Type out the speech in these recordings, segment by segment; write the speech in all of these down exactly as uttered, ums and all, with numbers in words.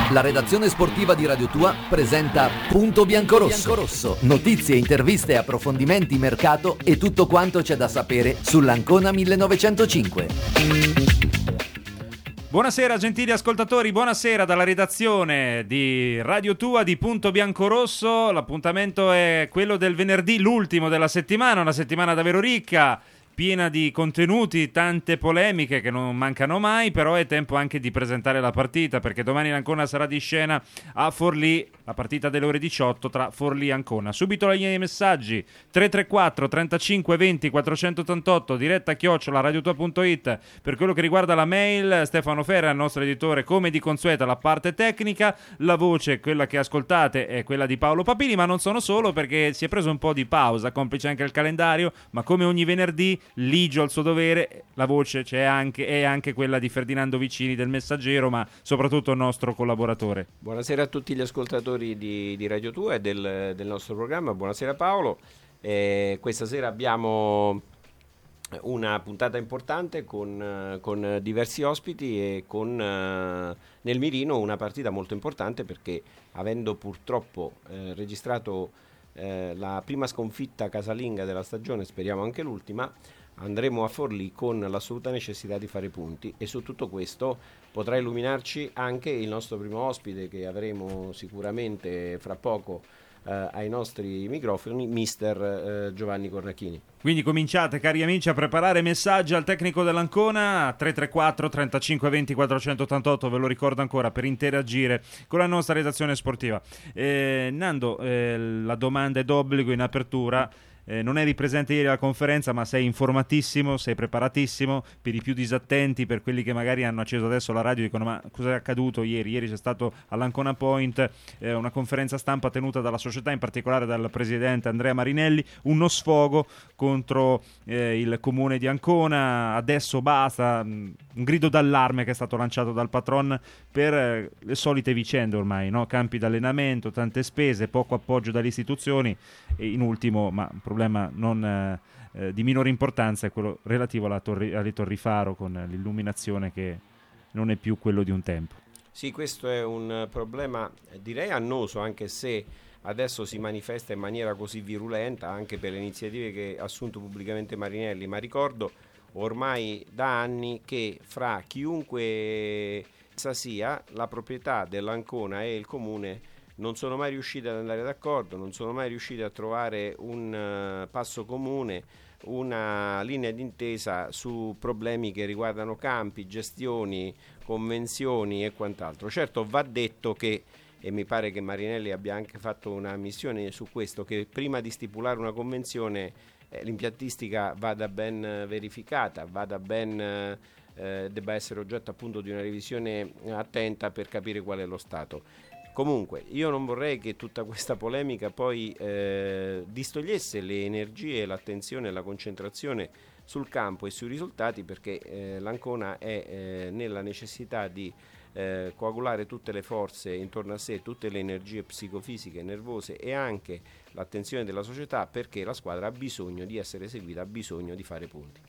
La redazione sportiva di Radio Tua presenta Punto Biancorosso. Notizie, interviste, approfondimenti, mercato e tutto quanto c'è da sapere sull'Ancona millenovecentocinque. Buonasera gentili ascoltatori, buonasera dalla redazione di Radio Tua di Punto Biancorosso. L'appuntamento è quello del venerdì, l'ultimo della settimana, una settimana davvero ricca, piena di contenuti, tante polemiche che non mancano mai, però è tempo anche di presentare la partita, perché domani l'Ancona sarà di scena a Forlì, la partita delle ore diciotto tra Forlì e Ancona. Subito la linea dei messaggi, tre tre quattro trentacinque venti quattrocentottantotto, diretta chiocciola radiotua punto it. Per quello che riguarda la mail, Stefano Ferra, il nostro editore, come di consueta la parte tecnica, la voce, quella che ascoltate, è quella di Paolo Papini, ma non sono solo, perché si è preso un po' di pausa, complice anche il calendario, ma come ogni venerdì ligio al suo dovere, la voce c'è anche, è anche quella di Ferdinando Vicini del Messaggero, ma soprattutto il nostro collaboratore. Buonasera a tutti gli ascoltatori di, di Radio Tua e del, del nostro programma, buonasera Paolo. Eh, questa sera abbiamo una puntata importante con, con diversi ospiti e con eh, nel mirino una partita molto importante, perché avendo purtroppo eh, registrato eh, la prima sconfitta casalinga della stagione, speriamo anche l'ultima, andremo a Forlì con l'assoluta necessità di fare punti, e su tutto questo potrà illuminarci anche il nostro primo ospite, che avremo sicuramente fra poco eh, ai nostri microfoni, mister eh, Giovanni Cornacchini. Quindi cominciate, cari amici, a preparare messaggi al tecnico dell'Ancona, tre tre quattro trentacinque venti quattrocentottantotto, ve lo ricordo ancora, per interagire con la nostra redazione sportiva. Eh, Nando, eh, la domanda è d'obbligo in apertura. Eh, non eri presente ieri alla conferenza, ma sei informatissimo, sei preparatissimo. Per i più disattenti, per quelli che magari hanno acceso adesso la radio, dicono: ma cosa è accaduto ieri? Ieri c'è stato all'Ancona Point eh, una conferenza stampa tenuta dalla società, in particolare dal presidente Andrea Marinelli, uno sfogo contro eh, il comune di Ancona. Adesso basta, un grido d'allarme che è stato lanciato dal patron per eh, le solite vicende ormai, no? Campi d'allenamento, tante spese, poco appoggio dalle istituzioni e in ultimo, ma un problema non eh, eh, di minore importanza, è quello relativo alla torri, alle torri faro, con l'illuminazione che non è più quello di un tempo. Sì, questo è un problema direi annoso, anche se adesso si manifesta in maniera così virulenta anche per le iniziative che ha assunto pubblicamente Marinelli, ma ricordo ormai da anni che fra chiunque sia la proprietà dell'Ancona e il comune non sono mai riusciti ad andare d'accordo, non sono mai riusciti a trovare un uh, passo comune, una linea d'intesa su problemi che riguardano campi, gestioni, convenzioni e quant'altro. Certo, va detto che, e mi pare che Marinelli abbia anche fatto una missione su questo, che prima di stipulare una convenzione eh, l'impiantistica vada ben verificata, vada ben eh, debba essere oggetto appunto di una revisione attenta per capire qual è lo stato. Comunque, io non vorrei che tutta questa polemica poi eh, distogliesse le energie, l'attenzione e la concentrazione sul campo e sui risultati, perché eh, l'Ancona è eh, nella necessità di eh, coagulare tutte le forze intorno a sé, tutte le energie psicofisiche, nervose e anche l'attenzione della società, perché la squadra ha bisogno di essere seguita, ha bisogno di fare punti.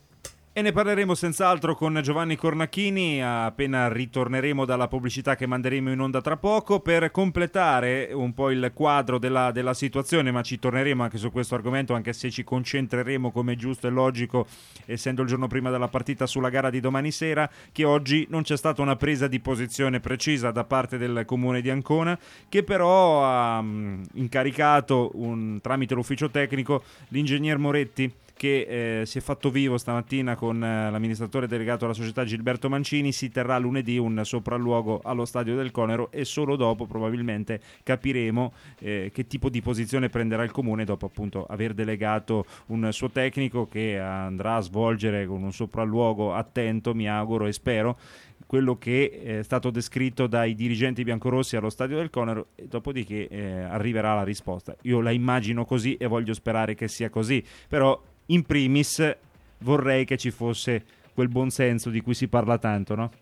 E ne parleremo senz'altro con Giovanni Cornacchini appena ritorneremo dalla pubblicità che manderemo in onda tra poco, per completare un po' il quadro della, della situazione, ma ci torneremo anche su questo argomento, anche se ci concentreremo, come è giusto e logico, essendo il giorno prima della partita, sulla gara di domani sera, che oggi non c'è stata una presa di posizione precisa da parte del comune di Ancona, che però ha mh, incaricato un, tramite l'ufficio tecnico, l'ingegner Moretti, che eh, si è fatto vivo stamattina con eh, l'amministratore delegato alla società Gilberto Mancini. Si terrà lunedì un sopralluogo allo stadio del Conero e solo dopo probabilmente capiremo eh, che tipo di posizione prenderà il comune, dopo appunto aver delegato un suo tecnico che andrà a svolgere con un sopralluogo attento, mi auguro e spero, quello che è stato descritto dai dirigenti biancorossi allo stadio del Conero, e dopodiché eh, arriverà la risposta. Io la immagino così e voglio sperare che sia così, però in primis vorrei che ci fosse quel buonsenso di cui si parla tanto, no?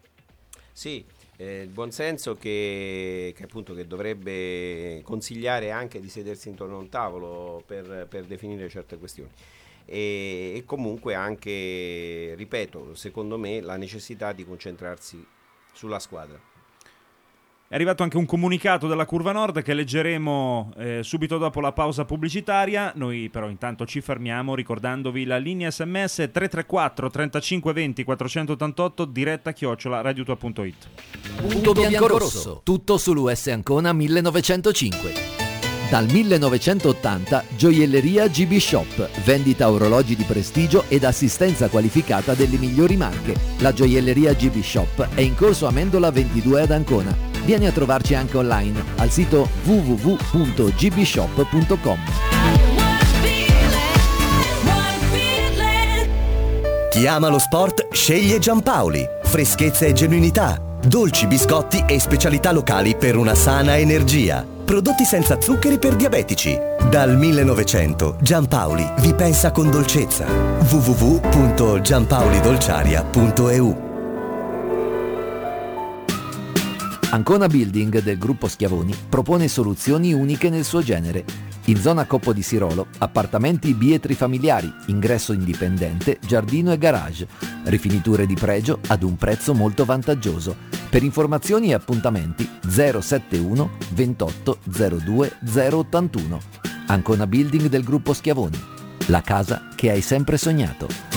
Sì, eh, il buonsenso che, che appunto che dovrebbe consigliare anche di sedersi intorno a un tavolo per, per definire certe questioni. E, e comunque anche, ripeto, secondo me la necessità di concentrarsi sulla squadra. È arrivato anche un comunicato dalla Curva Nord che leggeremo eh, subito dopo la pausa pubblicitaria. Noi però intanto ci fermiamo ricordandovi la linea sms tre tre quattro trentacinque venti quattrocentottantotto, diretta chiocciola radiotua punto it. Punto biancorosso, tutto sull'U S Ancona millenovecentocinque. Dal millenovecentottanta Gioielleria G B Shop, vendita orologi di prestigio ed assistenza qualificata delle migliori marche. La Gioielleria G B Shop è in corso Amendola ventidue ad Ancona. Vieni a trovarci anche online al sito w w w punto g b shop punto com. Chi ama lo sport sceglie Giampaoli. Freschezza e genuinità, dolci, biscotti e specialità locali per una sana energia. Prodotti senza zuccheri per diabetici. Dal millenovecento Giampaoli vi pensa con dolcezza. w w w punto giampaolidolciaria punto e u. Ancona Building del gruppo Schiavoni propone soluzioni uniche nel suo genere. In zona Coppo di Sirolo, appartamenti bietri familiari, ingresso indipendente, giardino e garage, rifiniture di pregio ad un prezzo molto vantaggioso. Per informazioni e appuntamenti zero sette uno ventotto zero due zero ottantuno. Ancona Building del gruppo Schiavoni, la casa che hai sempre sognato.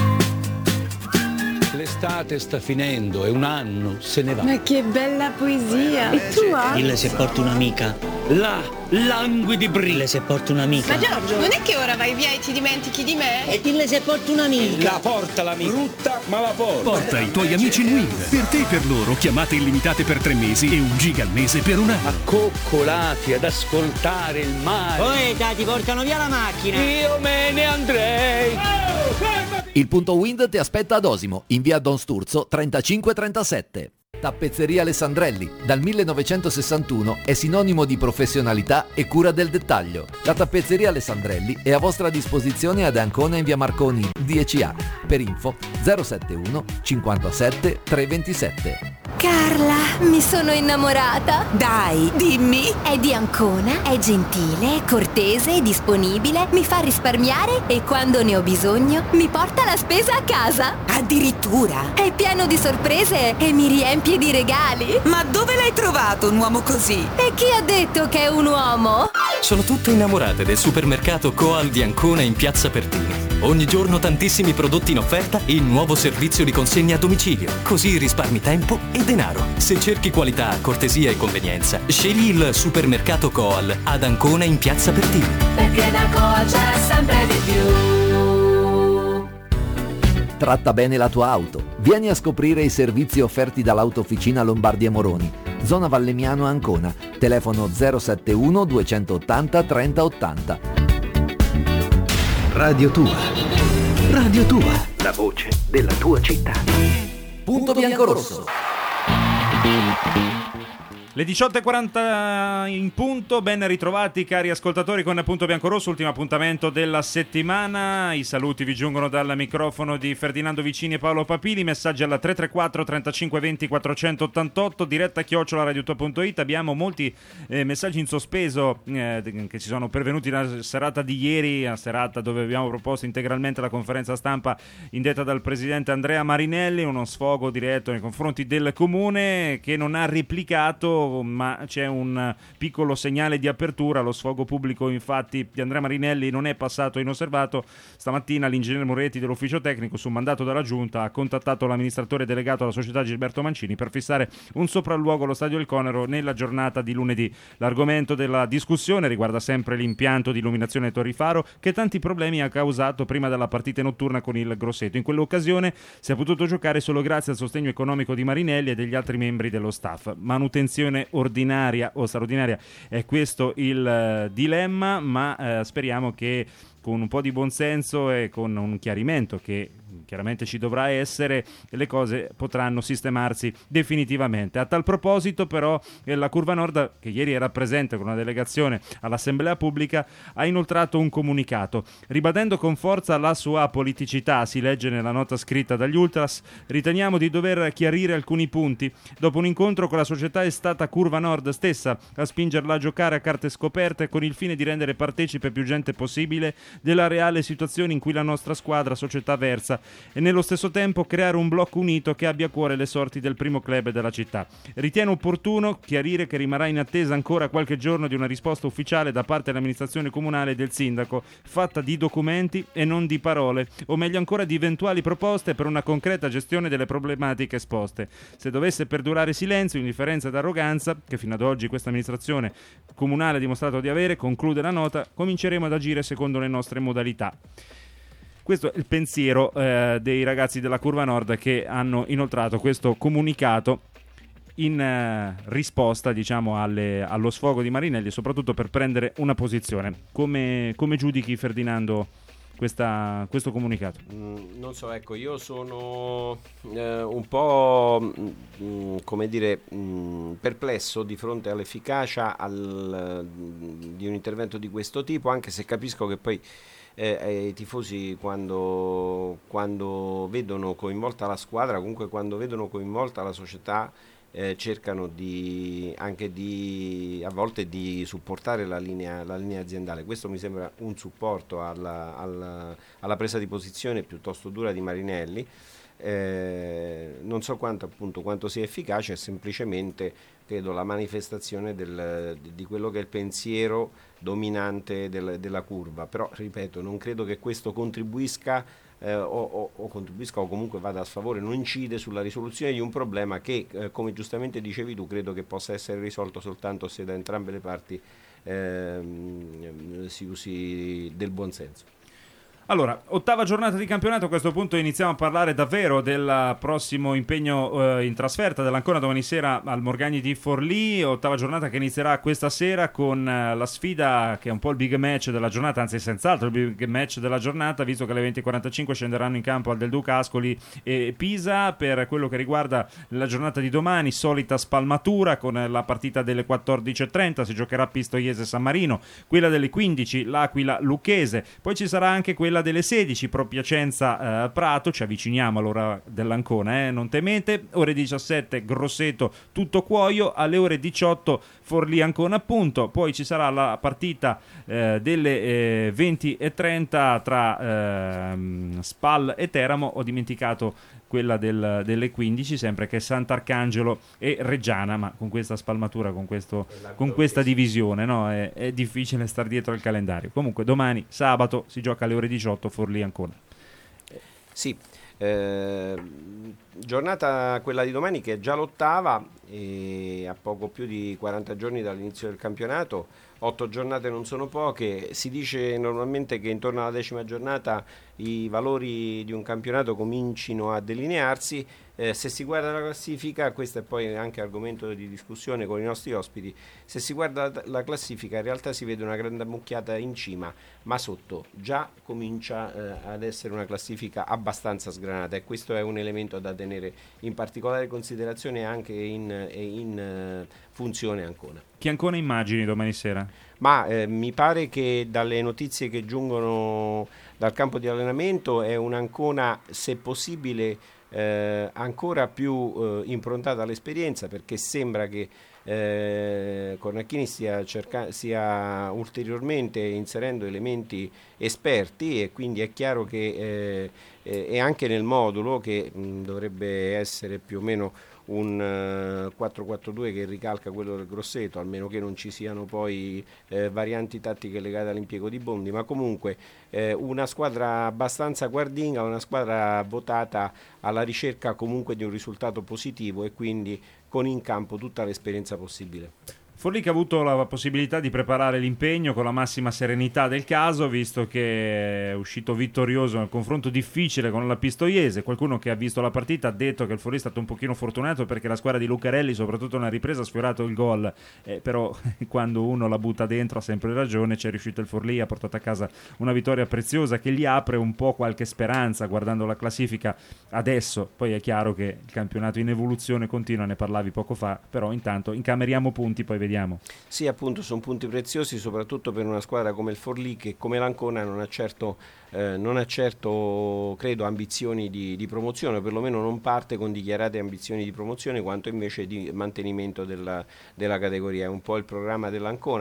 L'estate sta finendo e un anno se ne va. Ma che bella poesia! E tu hai? Dille se porti un'amica. Là, languidi brille. Dille se porti un'amica. Ma Giorgio, non è che ora vai via e ti dimentichi di me? E dille se porti un'amica. La porta l'amica. Brutta, ma la porta. Porta i tuoi amici in Wind. Per te e per loro chiamate illimitate per tre mesi e un giga al mese per un anno. Accoccolati ad ascoltare il mare. Poi dai, ti portano via la macchina. Io me ne andrei. Oh, Il punto Wind ti aspetta ad Osimo, in via Don Sturzo trentacinque trentasette. Tappezzeria Alessandrelli, dal millenovecentosessantuno è sinonimo di professionalità e cura del dettaglio. La tappezzeria Alessandrelli è a vostra disposizione ad Ancona in via Marconi dieci A. Per info zero sette uno cinquantasette trecentoventisette. Carla, mi sono innamorata. Dai, dimmi. È di Ancona, è gentile, cortese, disponibile, mi fa risparmiare e quando ne ho bisogno mi porta la spesa a casa. Addirittura. È pieno di sorprese e mi riempie di regali. Ma dove l'hai trovato un uomo così? E chi ha detto che è un uomo? Sono tutte innamorate del supermercato Coal di Ancona in Piazza Pertini. Ogni giorno tantissimi prodotti in offerta e il nuovo servizio di consegna a domicilio. Così risparmi tempo e denaro. Se cerchi qualità, cortesia e convenienza, scegli il supermercato Coal ad Ancona in Piazza Pertini. Perché da Coal c'è sempre di più. Tratta bene la tua auto. Vieni a scoprire i servizi offerti dall'Autofficina Lombardi e Moroni. Zona Vallemiano Ancona. Telefono zero sette uno duecentottanta trenta ottanta. Radio Tua. Radio Tua. La voce della tua città. Punto biancorosso. Le diciotto e quaranta in punto, ben ritrovati cari ascoltatori con Punto Biancorosso, ultimo appuntamento della settimana. I saluti vi giungono dal microfono di Ferdinando Vicini e Paolo Papili, messaggi alla tre tre quattro trentacinque venti quattrocentottantotto, diretta chiocciola radiotua punto it. Abbiamo molti eh, messaggi in sospeso eh, che ci sono pervenuti nella serata di ieri, una serata dove abbiamo proposto integralmente la conferenza stampa indetta dal presidente Andrea Marinelli, uno sfogo diretto nei confronti del comune che non ha replicato, ma c'è un piccolo segnale di apertura. Lo sfogo pubblico infatti di Andrea Marinelli non è passato inosservato. Stamattina l'ingegnere Moretti dell'ufficio tecnico, su mandato dalla giunta, ha contattato l'amministratore delegato alla società Gilberto Mancini per fissare un sopralluogo allo stadio del Conero nella giornata di lunedì. L'argomento della discussione riguarda sempre l'impianto di illuminazione Torri Faro che tanti problemi ha causato prima della partita notturna con il Grosseto. In quell'occasione si è potuto giocare solo grazie al sostegno economico di Marinelli e degli altri membri dello staff. Manutenzione ordinaria o straordinaria, è questo il uh, dilemma, ma uh, speriamo che con un po' di buonsenso e con un chiarimento che chiaramente ci dovrà essere, le cose potranno sistemarsi definitivamente. A tal proposito però la Curva Nord, che ieri era presente con una delegazione all'Assemblea Pubblica, ha inoltrato un comunicato ribadendo con forza la sua politicità. Si legge nella nota scritta dagli Ultras: riteniamo di dover chiarire alcuni punti. Dopo un incontro con la società è stata Curva Nord stessa a spingerla a giocare a carte scoperte con il fine di rendere partecipe più gente possibile della reale situazione in cui la nostra squadra società versa sofferenza e nello stesso tempo creare un blocco unito che abbia a cuore le sorti del primo club della città. Ritiene opportuno chiarire che rimarrà in attesa ancora qualche giorno di una risposta ufficiale da parte dell'amministrazione comunale e del sindaco, fatta di documenti e non di parole, o meglio ancora di eventuali proposte per una concreta gestione delle problematiche esposte. Se dovesse perdurare silenzio, indifferenza ed arroganza, che fino ad oggi questa amministrazione comunale ha dimostrato di avere, conclude la nota, cominceremo ad agire secondo le nostre modalità. Questo è il pensiero eh, dei ragazzi della Curva Nord che hanno inoltrato questo comunicato in eh, risposta, diciamo, alle, allo sfogo di Marinelli e soprattutto per prendere una posizione. Come, come giudichi, Ferdinando, questa, questo comunicato? Mm, non so, ecco, io sono eh, un po' mm, come dire mm, perplesso di fronte all'efficacia al, di un intervento di questo tipo, anche se capisco che poi Eh, i tifosi quando, quando vedono coinvolta la squadra, comunque quando vedono coinvolta la società, eh, cercano di, anche di a volte di supportare la linea, la linea aziendale. Questo mi sembra un supporto alla, alla, alla presa di posizione piuttosto dura di Marinelli. Eh, non so quanto appunto quanto sia efficace, è semplicemente credo la manifestazione del, di quello che è il pensiero dominante del, della curva, però ripeto, non credo che questo contribuisca eh, o, o, o contribuisca o comunque vada a sfavore, non incide sulla risoluzione di un problema che eh, come giustamente dicevi tu, credo che possa essere risolto soltanto se da entrambe le parti eh, si usi del buonsenso. Allora, ottava giornata di campionato, a questo punto iniziamo a parlare davvero del prossimo impegno eh, in trasferta dell'Ancona domani sera al Morgagni di Forlì, ottava giornata che inizierà questa sera con eh, la sfida che è un po' il big match della giornata, anzi senz'altro il big match della giornata, visto che alle venti e quarantacinque scenderanno in campo al Del Duca Ascoli e Pisa. Per quello che riguarda la giornata di domani, solita spalmatura con la partita delle quattordici e trenta, si giocherà a Pistoiese San Marino, quella delle quindici l'Aquila Lucchese, poi ci sarà anche quella delle sedici Pro Piacenza eh, Prato, ci avviciniamo all'ora dell'Ancona, eh, non temete, ore diciassette Grosseto Tutto Cuoio, alle ore diciotto Forlì Ancona appunto, poi ci sarà la partita eh, delle eh, venti e trenta tra eh, Spal e Teramo, ho dimenticato quella del, delle quindici, sempre che è Sant'Arcangelo e Reggiana, ma con questa spalmatura, con, questo, con questa divisione, no? è, è difficile star dietro al calendario. Comunque domani sabato si gioca alle ore diciotto Forlì Ancona. Sì, eh, giornata quella di domani che è già l'ottava e a poco più di quaranta giorni dall'inizio del campionato. Otto giornate non sono poche, si dice normalmente che intorno alla decima giornata i valori di un campionato comincino a delinearsi. Eh, se si guarda la classifica, questo è poi anche argomento di discussione con i nostri ospiti, se si guarda la, la classifica in realtà si vede una grande ammucchiata in cima, ma sotto già comincia eh, ad essere una classifica abbastanza sgranata e questo è un elemento da tenere in particolare considerazione anche in, in eh, funzione Ancona. Chi Ancona immagini domani sera? Ma eh, mi pare che dalle notizie che giungono dal campo di allenamento è un'Ancona, se possibile, eh, ancora più eh, improntata all'esperienza, perché sembra che eh, Cornacchini stia, cerca- stia ulteriormente inserendo elementi esperti e quindi è chiaro che eh, è anche nel modulo che mh, dovrebbe essere più o meno un uh, quattro quattro due che ricalca quello del Grosseto, almeno che non ci siano poi eh, varianti tattiche legate all'impiego di Bondi, ma comunque eh, una squadra abbastanza guardinga, una squadra votata alla ricerca comunque di un risultato positivo e quindi con in campo tutta l'esperienza possibile. Forlì che ha avuto la possibilità di preparare l'impegno con la massima serenità del caso, visto che è uscito vittorioso nel confronto difficile con la Pistoiese. Qualcuno che ha visto la partita ha detto che il Forlì è stato un pochino fortunato perché la squadra di Lucarelli, soprattutto nella ripresa, ha sfiorato il gol, eh, però quando uno la butta dentro ha sempre ragione. C'è riuscito il Forlì, ha portato a casa una vittoria preziosa che gli apre un po' qualche speranza guardando la classifica adesso. Poi è chiaro che il campionato in evoluzione continua, ne parlavi poco fa, però intanto incameriamo punti, poi vediamo. Sì, appunto, sono punti preziosi soprattutto per una squadra come il Forlì che come l'Ancona non ha certo, eh, non ha certo credo ambizioni di, di promozione, o perlomeno non parte con dichiarate ambizioni di promozione, quanto invece di mantenimento della, della categoria. È un po' il programma dell'Ancona.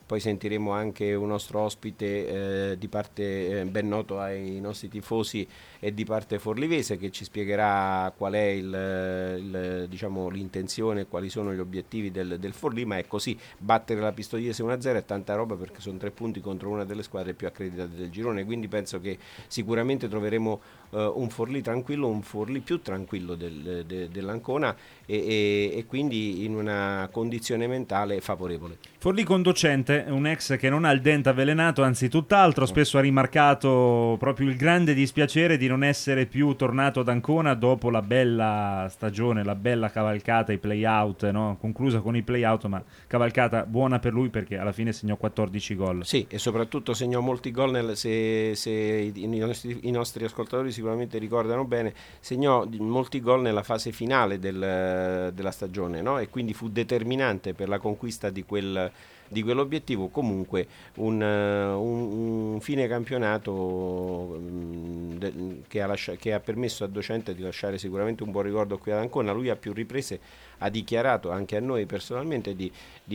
poi sentiremo anche un nostro ospite eh, di parte eh, ben noto ai nostri tifosi e di parte forlivese, che ci spiegherà qual è il, il, diciamo, l'intenzione, quali sono gli obiettivi del, del Forlì, ma è così, battere la Pistoiese uno a zero è tanta roba, perché sono tre punti contro una delle squadre più accreditate del girone, quindi penso che sicuramente troveremo uh, un Forlì tranquillo, un Forlì più tranquillo del, de, dell'Ancona e, e, e quindi in una condizione mentale favorevole. Forlì con Docente, un ex che non ha il dente avvelenato, anzi tutt'altro, spesso ha rimarcato proprio il grande dispiacere di non essere più tornato ad Ancona dopo la bella stagione, la bella cavalcata, i play-out, no? Conclusa con i play-out, ma cavalcata buona per lui perché alla fine segnò quattordici gol. Sì, e soprattutto segnò molti gol, nel, se, se i, nostri, i nostri ascoltatori sicuramente ricordano bene, segnò molti gol nella fase finale del, della stagione, no? E quindi fu determinante per la conquista di quel di quell'obiettivo. Comunque un, un, un fine campionato de, che, ha lascia, che ha permesso a Docente di lasciare sicuramente un buon ricordo qui ad Ancona. Lui a più riprese ha dichiarato anche a noi personalmente di,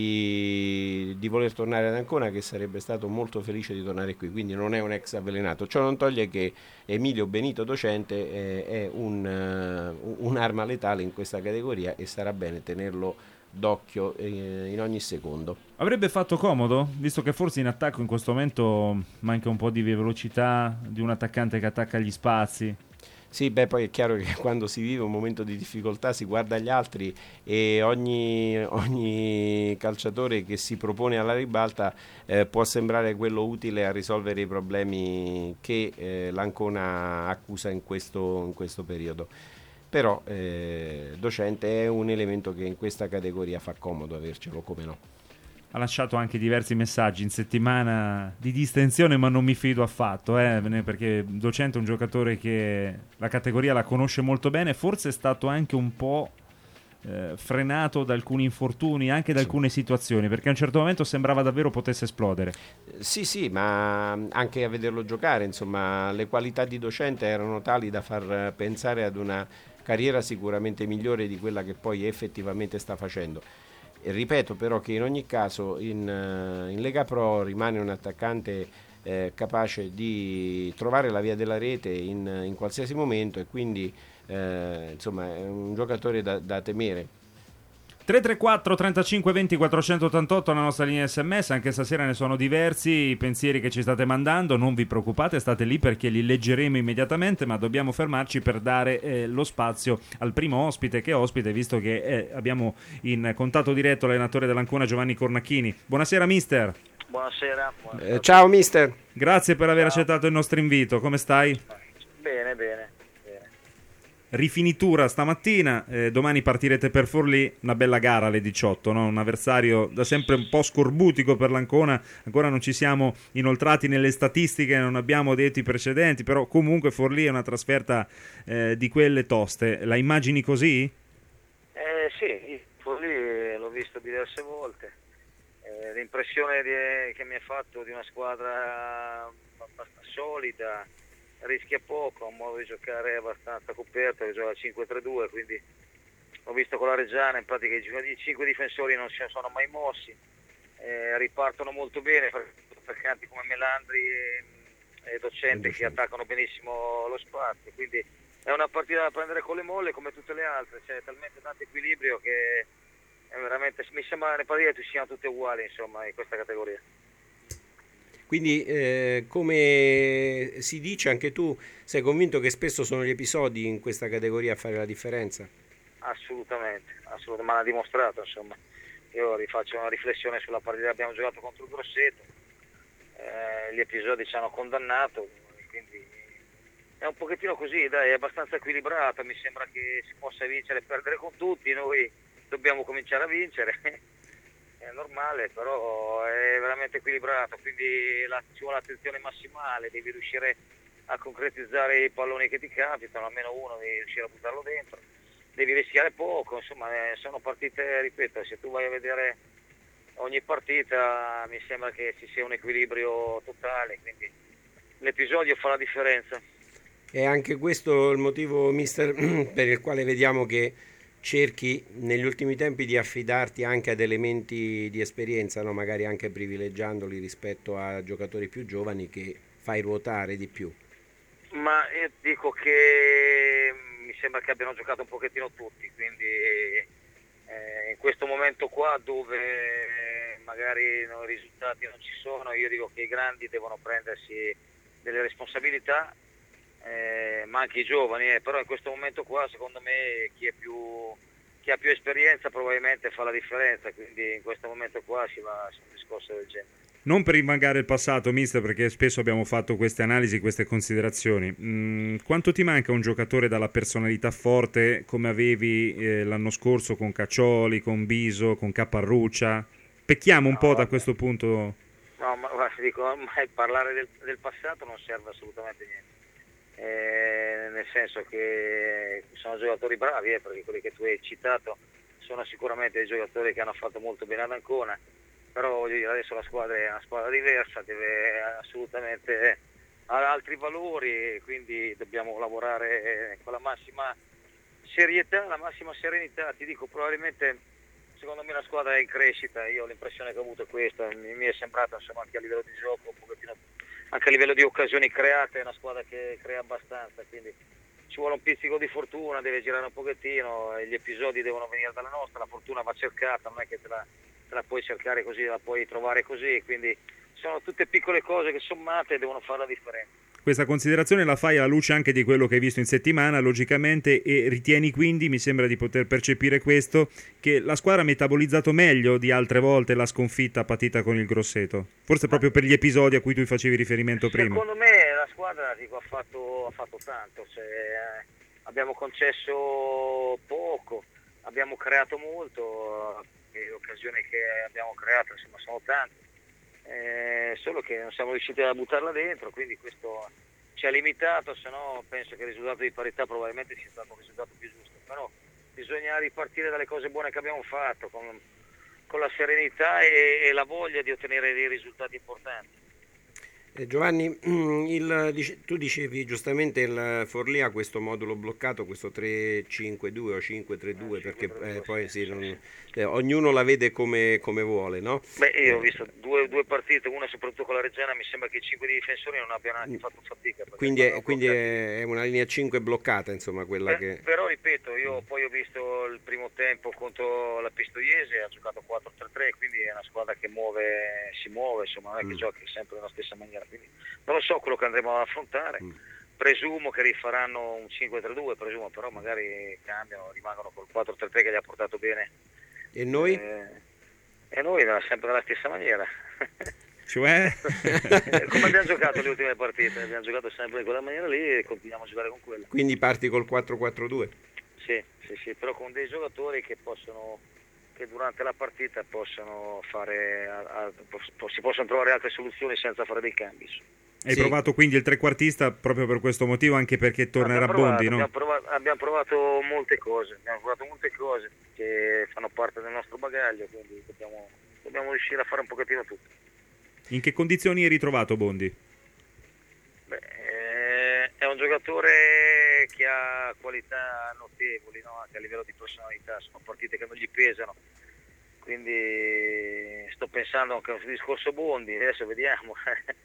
di, di voler tornare ad Ancona, che sarebbe stato molto felice di tornare qui, quindi non è un ex avvelenato. Ciò non toglie che Emilio Benito Docente è, è un, uh, un'arma letale in questa categoria e sarà bene tenerlo d'occhio eh, in ogni secondo. Avrebbe fatto comodo, visto che forse in attacco in questo momento manca un po' di velocità, di un attaccante che attacca gli spazi. Sì, beh, poi è chiaro che quando si vive un momento di difficoltà si guarda agli altri e ogni, ogni calciatore che si propone alla ribalta eh, può sembrare quello utile a risolvere i problemi che eh, l'Ancona accusa in questo, in questo periodo. Però eh, Docente è un elemento che in questa categoria fa comodo avercelo, come no. Ha lasciato anche diversi messaggi in settimana di distensione, ma non mi fido affatto, eh, perché Docente è un giocatore che la categoria la conosce molto bene, forse è stato anche un po' eh, frenato da alcuni infortuni, anche da alcune situazioni, perché a un certo momento sembrava davvero potesse esplodere. Sì, sì, ma anche a vederlo giocare, insomma, le qualità di Docente erano tali da far pensare ad una carriera sicuramente migliore di quella che poi effettivamente sta facendo. E ripeto però che in ogni caso in, in Lega Pro rimane un attaccante eh, capace di trovare la via della rete in, in qualsiasi momento e quindi eh, insomma è un giocatore da, da temere. tre tre quattro trentacinque venti quattrocentottantotto la nostra linea sms, anche stasera ne sono diversi i pensieri che ci state mandando, non vi preoccupate, state lì perché li leggeremo immediatamente, ma dobbiamo fermarci per dare eh, lo spazio al primo ospite che ospite, visto che eh, abbiamo in contatto diretto l'allenatore dell'Ancona Giovanni Cornacchini. Buonasera mister. Buonasera. Buonasera. Eh, ciao mister. Grazie per aver ciao. accettato il nostro invito, come stai? Bene, bene. Rifinitura stamattina, eh, domani partirete per Forlì, una bella gara alle diciotto, no? Un avversario da sempre un po' scorbutico per l'Ancona, ancora non ci siamo inoltrati nelle statistiche, non abbiamo deti precedenti, però comunque Forlì è una trasferta eh, di quelle toste, la immagini così? Eh, sì, Forlì l'ho visto diverse volte, eh, l'impressione di, che mi ha fatto di una squadra abbastanza solida, rischia poco, ha un modo di giocare abbastanza coperto, che gioca cinque tre due, quindi ho visto con la Reggiana in pratica i cinque difensori non si sono mai mossi, eh, ripartono molto bene, attaccanti come Melandri e, e Docente che attaccano benissimo lo spazio, quindi è una partita da prendere con le molle come tutte le altre, c'è talmente tanto equilibrio che è veramente, mi sembra che le partite siano tutte uguali, insomma, in questa categoria. Quindi eh, come si dice, anche tu sei convinto che spesso sono gli episodi in questa categoria a fare la differenza? Assolutamente, assolutamente, ma l'ha dimostrato, insomma. Io rifaccio una riflessione sulla partita che abbiamo giocato contro il Grosseto, eh, gli episodi ci hanno condannato, quindi è un pochettino così, dai, è abbastanza equilibrato, mi sembra che si possa vincere e perdere con tutti, noi dobbiamo cominciare a vincere. È normale, però è veramente equilibrato, quindi la, ci vuole l'attenzione massimale, devi riuscire a concretizzare i palloni che ti capitano, almeno uno devi riuscire a buttarlo dentro, devi rischiare poco, insomma eh, sono partite, ripeto, se tu vai a vedere ogni partita mi sembra che ci sia un equilibrio totale, quindi l'episodio fa la differenza. È anche questo il motivo, mister, per il quale vediamo che cerchi negli ultimi tempi di affidarti anche ad elementi di esperienza, no? Magari anche privilegiandoli rispetto a giocatori più giovani che fai ruotare di più. Ma io dico che mi sembra che abbiano giocato un pochettino tutti, quindi eh, in questo momento qua dove magari no, i risultati non ci sono, io dico che i grandi devono prendersi delle responsabilità, eh, ma anche i giovani, eh, però in questo momento qua secondo me chi, è più, chi ha più esperienza probabilmente fa la differenza, quindi in questo momento qua si va su un discorso del genere. Non per invangare il passato, mister, perché spesso abbiamo fatto queste analisi, queste considerazioni. Mm, quanto ti manca un giocatore dalla personalità forte come avevi eh, l'anno scorso con Caccioli, con Biso, con Caparruccia? Pecchiamo un no, po' vabbè. da questo punto. No, ma guarda, dico, ormai parlare del, del passato non serve assolutamente niente. Eh, nel senso che sono giocatori bravi, eh, perché quelli che tu hai citato sono sicuramente dei giocatori che hanno fatto molto bene ad Ancona, però voglio dire, adesso la squadra è una squadra diversa, deve assolutamente ha altri valori, quindi dobbiamo lavorare con la massima serietà, la massima serenità. Ti dico, probabilmente secondo me la squadra è in crescita, io ho l'impressione che ho avuto questa, mi, mi è sembrata insomma anche a livello di gioco, un pochettino, anche a livello di occasioni create, è una squadra che crea abbastanza, quindi ci vuole un pizzico di fortuna, deve girare un pochettino, gli episodi devono venire dalla nostra, la fortuna va cercata, non è che te la la puoi cercare così, la puoi trovare così, quindi sono tutte piccole cose che sommate devono fare la differenza. Questa considerazione la fai alla luce anche di quello che hai visto in settimana, logicamente, e ritieni quindi, mi sembra di poter percepire questo, che la squadra ha metabolizzato meglio di altre volte la sconfitta patita con il Grosseto, forse proprio per gli episodi a cui tu facevi riferimento prima. Secondo me la squadra dico, ha, fatto, ha fatto tanto, cioè, eh, abbiamo concesso poco, abbiamo creato molto, le occasioni che abbiamo creato insomma sono tante, eh, solo che non siamo riusciti a buttarla dentro, quindi questo ci ha limitato, se no penso che il risultato di parità probabilmente sia stato un risultato più giusto, però bisogna ripartire dalle cose buone che abbiamo fatto, con, con la serenità e, e la voglia di ottenere dei risultati importanti. Eh, Giovanni, il, dice, tu dicevi giustamente il Forlì ha questo modulo bloccato, questo tre cinque due o cinque tre due, perché eh, poi sì, non, eh, ognuno la vede come, come vuole, no? Beh, io ho visto due, due partite, una soprattutto con la Reggiana, mi sembra che i cinque difensori non abbiano neanche fatto fatica. Quindi, è, quindi è una linea cinque bloccata, insomma, quella eh, che... Però ripeto, io poi ho visto il primo tempo contro la Pistoiese, ha giocato quattro tre tre, quindi è una squadra che muove, si muove, insomma, non è che mm. giochi sempre nella stessa maniera. Quindi non lo so quello che andremo ad affrontare, mm. presumo che rifaranno un cinque tre due, presumo, però magari cambiano, rimangono col quattro tre tre che gli ha portato bene. E noi? Eh, e noi sempre nella stessa maniera. Cioè? Come abbiamo giocato le ultime partite, abbiamo giocato sempre in quella maniera lì e continuiamo a giocare con quella. Quindi parti col quattro quattro due? Sì, sì, sì, però con dei giocatori che possono, che durante la partita possono fare, a, a, si possono trovare altre soluzioni senza fare dei cambi. Hai sì. provato quindi il trequartista proprio per questo motivo, anche perché tornerà abbiamo provato, Bondi, no? Abbiamo provato, abbiamo provato molte cose, abbiamo provato molte cose che fanno parte del nostro bagaglio, quindi dobbiamo, dobbiamo riuscire a fare un pochettino tutto. In che condizioni hai ritrovato Bondi? Beh, eh, è un giocatore che ha qualità notevoli, no? Anche a livello di personalità, sono partite che non gli pesano, quindi sto pensando anche a un discorso Bondi, adesso vediamo.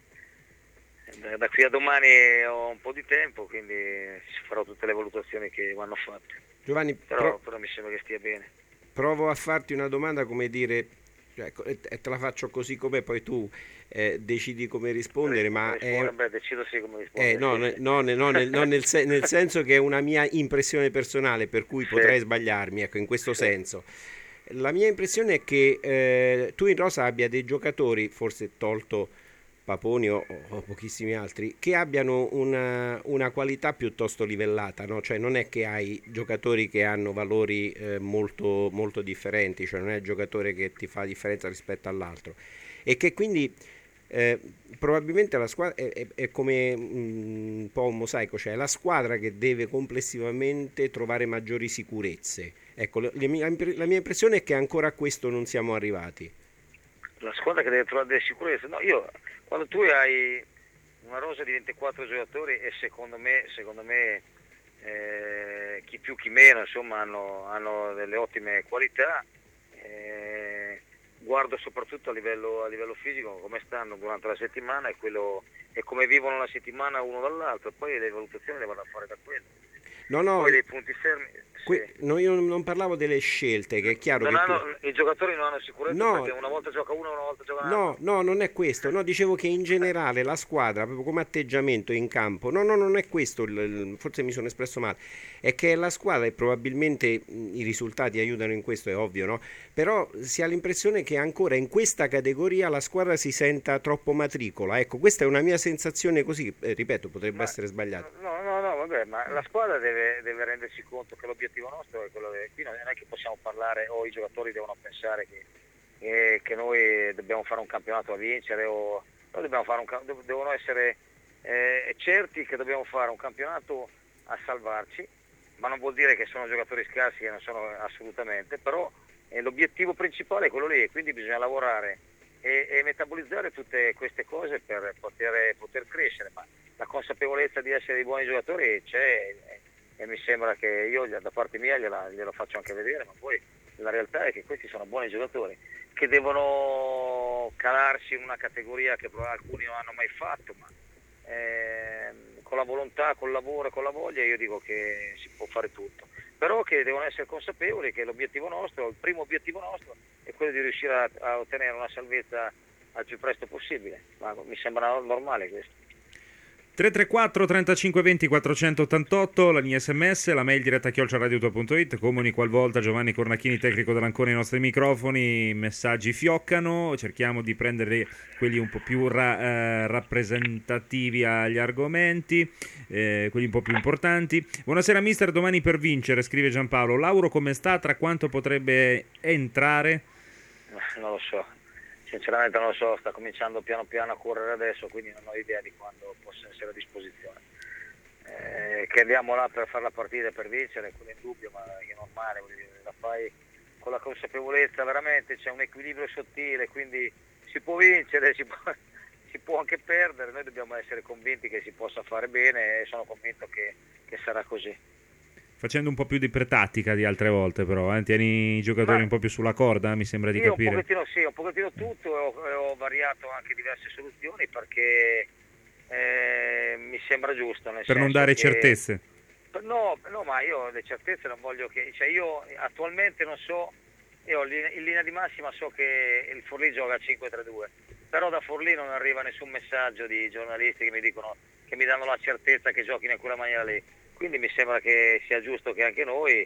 Da qui a domani ho un po' di tempo, quindi farò tutte le valutazioni che vanno fatte. Giovanni, però, pro- però mi sembra che stia bene. Provo a farti una domanda, come dire, cioè, e te la faccio così come poi tu eh, decidi come rispondere, ma rispondere, è... beh, decido sì come rispondere. Eh, no, sì. no, no, no, nel, no nel, se- nel senso che è una mia impressione personale, per cui sì. potrei sbagliarmi, ecco, in questo sì. senso. La mia impressione è che eh, tu in rosa abbia dei giocatori, forse tolto Paponi o, o pochissimi altri, che abbiano una, una qualità piuttosto livellata, no? Cioè non è che hai giocatori che hanno valori eh, molto, molto differenti, cioè non è il giocatore che ti fa differenza rispetto all'altro, e che quindi eh, probabilmente la squadra è, è, è come mh, un po' un mosaico, cioè la squadra che deve complessivamente trovare maggiori sicurezze. Ecco, la mia, la mia impressione è che ancora a questo non siamo arrivati. La squadra che deve trovare delle sicurezze, no, io quando tu hai una rosa di ventiquattro giocatori e secondo me, secondo me eh, chi più chi meno, insomma, hanno, hanno delle ottime qualità. Eh, guardo soprattutto a livello, a livello fisico come stanno durante la settimana e, quello, e come vivono la settimana uno dall'altro, poi le valutazioni le vado a fare da quello. No, no, poi dei punti fermi. que- no, io non parlavo delle scelte, che è chiaro Non che hanno, tu- I giocatori non hanno sicurezza No. perché una volta gioca uno e una volta gioca No, l'altro. no, non è questo. No, dicevo che in generale la squadra, proprio come atteggiamento in campo, no, no, non è questo, il- il- forse mi sono espresso male, è che la squadra e probabilmente mh, i risultati aiutano in questo, è ovvio, no? Però si ha l'impressione che ancora in questa categoria la squadra si senta troppo matricola. Ecco, questa è una mia sensazione così, eh, ripeto, potrebbe Ma- essere sbagliata. No, no, no, vabbè, ma la squadra deve, deve rendersi conto che l'obiettivo nostro è quello che qui non è che possiamo parlare o i giocatori devono pensare che, eh, che noi dobbiamo fare un campionato a vincere o noi dobbiamo fare un ca- dev- devono essere eh, certi che dobbiamo fare un campionato a salvarci, ma non vuol dire che sono giocatori scarsi, che non sono assolutamente, però eh, l'obiettivo principale è quello lì e quindi bisogna lavorare e, e metabolizzare tutte queste cose per poter, poter crescere, ma la consapevolezza di essere dei buoni giocatori c'è e, e mi sembra che io da parte mia gliela, glielo faccio anche vedere, ma poi la realtà è che questi sono buoni giocatori che devono calarsi in una categoria che alcuni non hanno mai fatto, ma eh, con la volontà, col lavoro, con la voglia io dico che si può fare tutto, però che devono essere consapevoli che l'obiettivo nostro, il primo obiettivo nostro è quello di riuscire a, a ottenere una salvezza al più presto possibile, ma mi sembra normale questo. tre tre quattro trentacinque venti quattrocentottantotto, la linea sms, la mail diretta chiocciola radio due punto it, come ogni qualvolta Giovanni Cornacchini, tecnico dell'Ancona, ai nostri microfoni, messaggi fioccano, cerchiamo di prendere quelli un po' più ra- eh, rappresentativi agli argomenti, eh, quelli un po' più importanti. Buonasera mister, domani per vincere, scrive Giampaolo. Lauro come sta, tra quanto potrebbe entrare? Non lo so. Sinceramente non lo so, sta cominciando piano piano a correre adesso, quindi non ho idea di quando possa essere a disposizione. Eh, che andiamo là per fare la partita e per vincere, quello è indubbio, ma è normale, voglio dire, la fai con la consapevolezza, veramente c'è un equilibrio sottile, quindi si può vincere, si può, si può anche perdere, noi dobbiamo essere convinti che si possa fare bene e sono convinto che, che sarà così. Facendo un po' più di pretattica di altre volte però, eh? Tieni i giocatori Ma un po' più sulla corda, mi sembra di io capire. un pochettino sì, un pochettino tutto, ho, ho variato anche diverse soluzioni perché eh, mi sembra giusto. Nel Per non senso dare che- certezze. No, no, ma io le certezze non voglio che... Cioè io attualmente non so, io in in linea di massima so che il Forlì gioca a cinque tre due, però da Forlì non arriva nessun messaggio di giornalisti che mi dicono, che mi danno la certezza che giochino in quella maniera lì. Quindi mi sembra che sia giusto che anche noi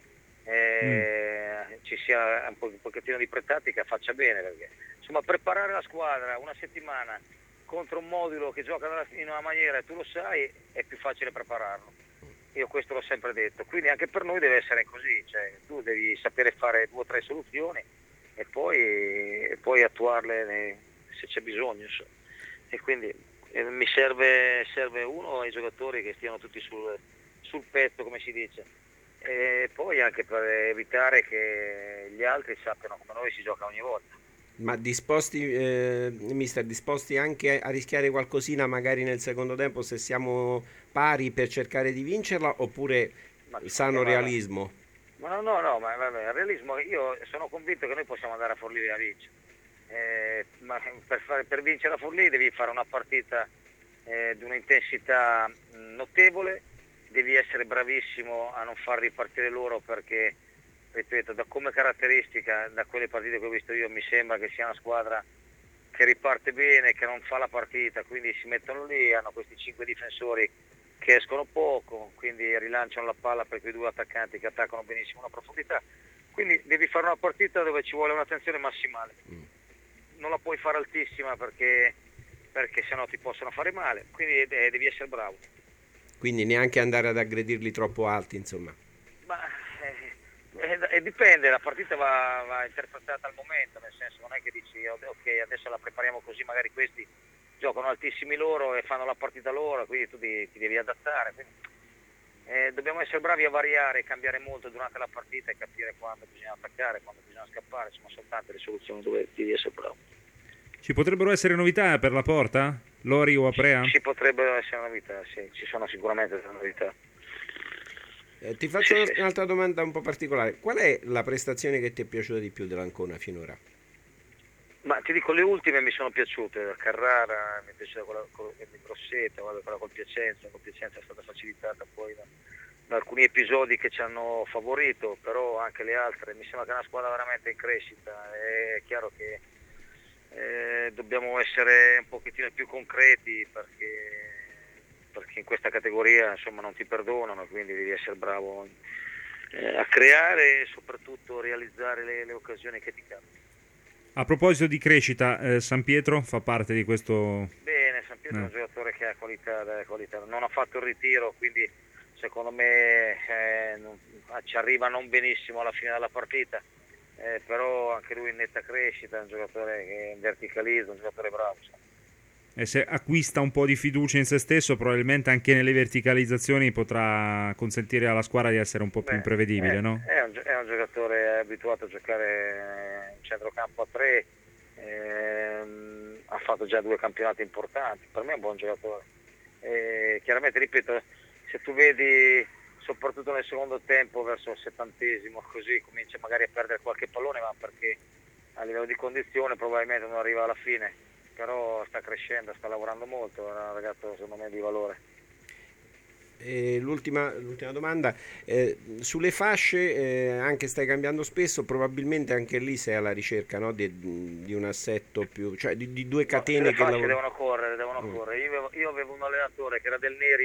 eh, mm. ci sia un, po', un pochettino di pretattica, faccia bene, perché insomma preparare la squadra una settimana contro un modulo che gioca in una maniera e tu lo sai, è più facile prepararlo. Io questo l'ho sempre detto, quindi anche per noi deve essere così, cioè tu devi sapere fare due o tre soluzioni e poi, e poi attuarle ne, se c'è bisogno, insomma. E quindi eh, mi serve, serve uno ai giocatori che stiano tutti sul, sul pezzo, come si dice, e poi anche per evitare che gli altri sappiano come noi si gioca ogni volta. Ma disposti, eh, mister, disposti anche a rischiare qualcosina magari nel secondo tempo se siamo pari per cercare di vincerla, oppure Ma, sano eh, realismo? Ma no, no, no, ma vabbè, il realismo, io sono convinto che noi possiamo andare a Forlì a vincere. Eh, ma per, fare, per vincere a Forlì devi fare una partita eh, di un'intensità notevole, devi essere bravissimo a non far ripartire loro perché, ripeto, da come caratteristica, da quelle partite che ho visto io, mi sembra che sia una squadra che riparte bene, che non fa la partita, quindi si mettono lì, hanno questi cinque difensori che escono poco, quindi rilanciano la palla per quei due attaccanti che attaccano benissimo la profondità. Quindi devi fare una partita dove ci vuole un'attenzione massimale. Non la puoi fare altissima perché, perché sennò ti possono fare male, quindi eh, devi essere bravo. Quindi neanche andare ad aggredirli troppo alti, insomma. Ma eh, eh, dipende, la partita va, va interpretata al momento, nel senso non è che dici ok adesso la prepariamo così, magari questi giocano altissimi loro e fanno la partita loro, quindi tu ti, ti devi adattare. Quindi, eh, dobbiamo essere bravi a variare, cambiare molto durante la partita e capire quando bisogna attaccare, quando bisogna scappare, insomma sono tante le soluzioni dove devi essere bravo. Ci potrebbero essere novità per la Porta? Lori o Aprea? Ci, ci potrebbero essere novità, sì, ci sono sicuramente delle novità. Eh, ti faccio un'altra domanda un po' particolare. Qual è la prestazione che ti è piaciuta di più dell'Ancona finora? Ma ti dico, le ultime mi sono piaciute, la Carrara, mi è piaciuta quella con Grosseto, quella col Piacenza, con Piacenza è stata facilitata poi da, da alcuni episodi che ci hanno favorito, però anche le altre, mi sembra che è una squadra veramente in crescita, è chiaro che eh, dobbiamo essere un pochettino più concreti perché, perché in questa categoria insomma non ti perdonano, quindi devi essere bravo eh, a creare e soprattutto realizzare le, le occasioni che ti capitano. A proposito di crescita, eh, San Pietro fa parte di questo... Bene, San Pietro eh. è un giocatore che ha qualità, qualità, non ha fatto il ritiro, quindi secondo me eh, non, ci arriva non benissimo alla fine della partita, eh, però anche lui in netta crescita, è un giocatore che verticalizza, un giocatore bravo. Sai. E se acquista un po' di fiducia in se stesso, probabilmente anche nelle verticalizzazioni potrà consentire alla squadra di essere un po' più Beh, imprevedibile, è, no? È un, è un giocatore abituato a giocare in centrocampo a tre, ehm, ha fatto già due campionati importanti, per me è un buon giocatore. E chiaramente, ripeto, se tu vedi soprattutto nel secondo tempo, verso il settantesimo, così comincia magari a perdere qualche pallone, ma perché a livello di condizione probabilmente non arriva alla fine. Però sta crescendo, sta lavorando molto, è un ragazzo secondo me di valore. E l'ultima, l'ultima domanda, eh, sulle fasce eh, anche stai cambiando spesso, probabilmente anche lì sei alla ricerca, no? di, di un assetto più, cioè di, di due catene no, che lavorano. devono correre, devono mm. correre. Io avevo, io avevo un allenatore che era del Neri,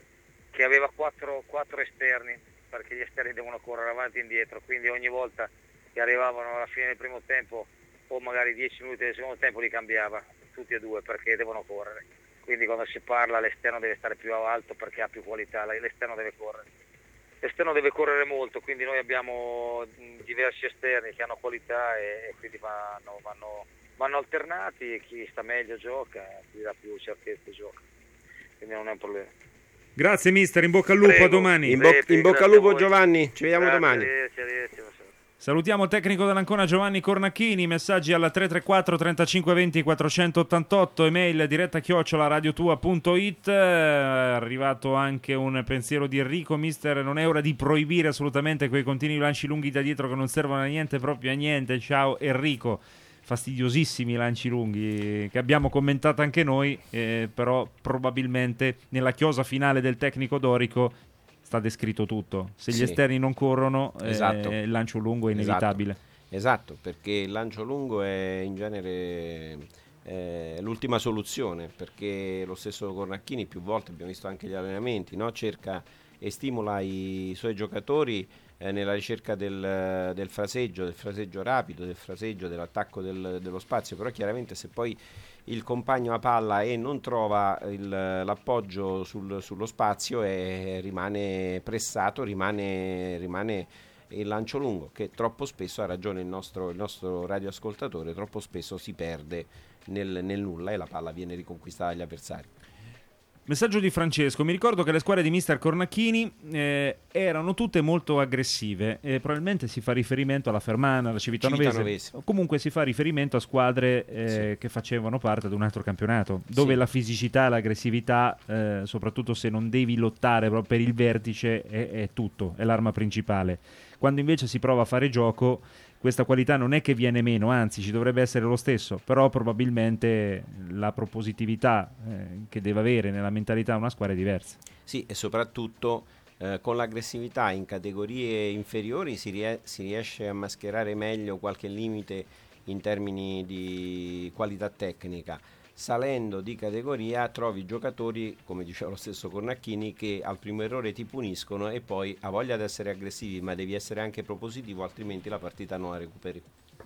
che aveva quattro, quattro esterni, perché gli esterni devono correre avanti e indietro, quindi ogni volta che arrivavano alla fine del primo tempo o magari dieci minuti del secondo tempo li cambiava tutti e due perché devono correre, quindi quando si parla l'esterno deve stare più alto perché ha più qualità, l'esterno deve correre l'esterno deve correre molto, quindi noi abbiamo diversi esterni che hanno qualità e, e quindi vanno, vanno, vanno alternati, e chi sta meglio gioca, chi dà più certezze gioca, quindi non è un problema. Grazie mister, in bocca al lupo. Prego. A domani. In, bo- in bocca al lupo Giovanni, ci vediamo grazie, domani. Arrivederci, arrivederci. Salutiamo il tecnico dell'Ancona Giovanni Cornacchini, messaggi alla tre tre quattro trentacinque venti quattrocentottantotto, email diretta chiocciola radiotua punto it. È arrivato anche un pensiero di Enrico, mister, non è ora di proibire assolutamente quei continui lanci lunghi da dietro che non servono a niente, proprio a niente. Ciao Enrico, fastidiosissimi i lanci lunghi che abbiamo commentato anche noi, eh, però probabilmente nella chiosa finale del tecnico dorico sta descritto tutto. Se gli sì. esterni non corrono, esatto. eh, il lancio lungo è inevitabile. Esatto. esatto, perché il lancio lungo è in genere eh, l'ultima soluzione, perché lo stesso Cornacchini più volte, abbiamo visto anche gli allenamenti, no? cerca e stimola i suoi giocatori eh, nella ricerca del, del fraseggio, del fraseggio rapido, del fraseggio, dell'attacco del, dello spazio, però chiaramente se poi il compagno a palla e non trova il, l'appoggio sul, sullo spazio e rimane pressato, rimane, rimane il lancio lungo, che troppo spesso, ha ragione il nostro, il nostro radioascoltatore, troppo spesso si perde nel, nel nulla e la palla viene riconquistata dagli avversari. Messaggio di Francesco: mi ricordo che le squadre di mister Cornacchini eh, erano tutte molto aggressive, e probabilmente si fa riferimento alla Fermana, alla Civitanovese, Civitanovese. O comunque si fa riferimento a squadre eh, sì. che facevano parte di un altro campionato, dove sì. la fisicità e l'aggressività, eh, soprattutto se non devi lottare proprio per il vertice, è, è tutto, è l'arma principale. Quando invece si prova a fare gioco, questa qualità non è che viene meno, anzi ci dovrebbe essere lo stesso, però probabilmente la propositività eh, che deve avere nella mentalità una squadra è diversa. Sì, e soprattutto eh, con l'aggressività in categorie inferiori si, rie- si riesce a mascherare meglio qualche limite in termini di qualità tecnica. Salendo di categoria trovi giocatori, come diceva lo stesso Cornacchini, che al primo errore ti puniscono e poi ha voglia di essere aggressivi, ma devi essere anche propositivo, altrimenti la partita non la recuperi.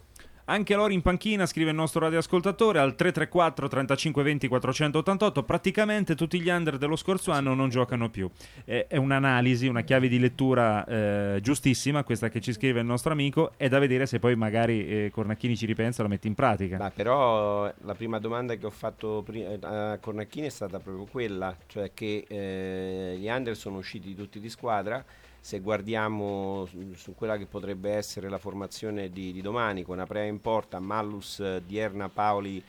Anche Lori in panchina, scrive il nostro radioascoltatore al tre tre quattro trentacinque venti quattrocentottantotto. Praticamente tutti gli under dello scorso anno non giocano più. È, è un'analisi, una chiave di lettura eh, giustissima questa che ci scrive il nostro amico. È da vedere se poi magari eh, Cornacchini ci ripensa e lo mette in pratica. Ma però la prima domanda che ho fatto pri- a Cornacchini è stata proprio quella, cioè che eh, gli under sono usciti tutti di squadra. Se guardiamo su, su quella che potrebbe essere la formazione di, di domani, con Aprea in porta, Mallus, Dierna, Paoli,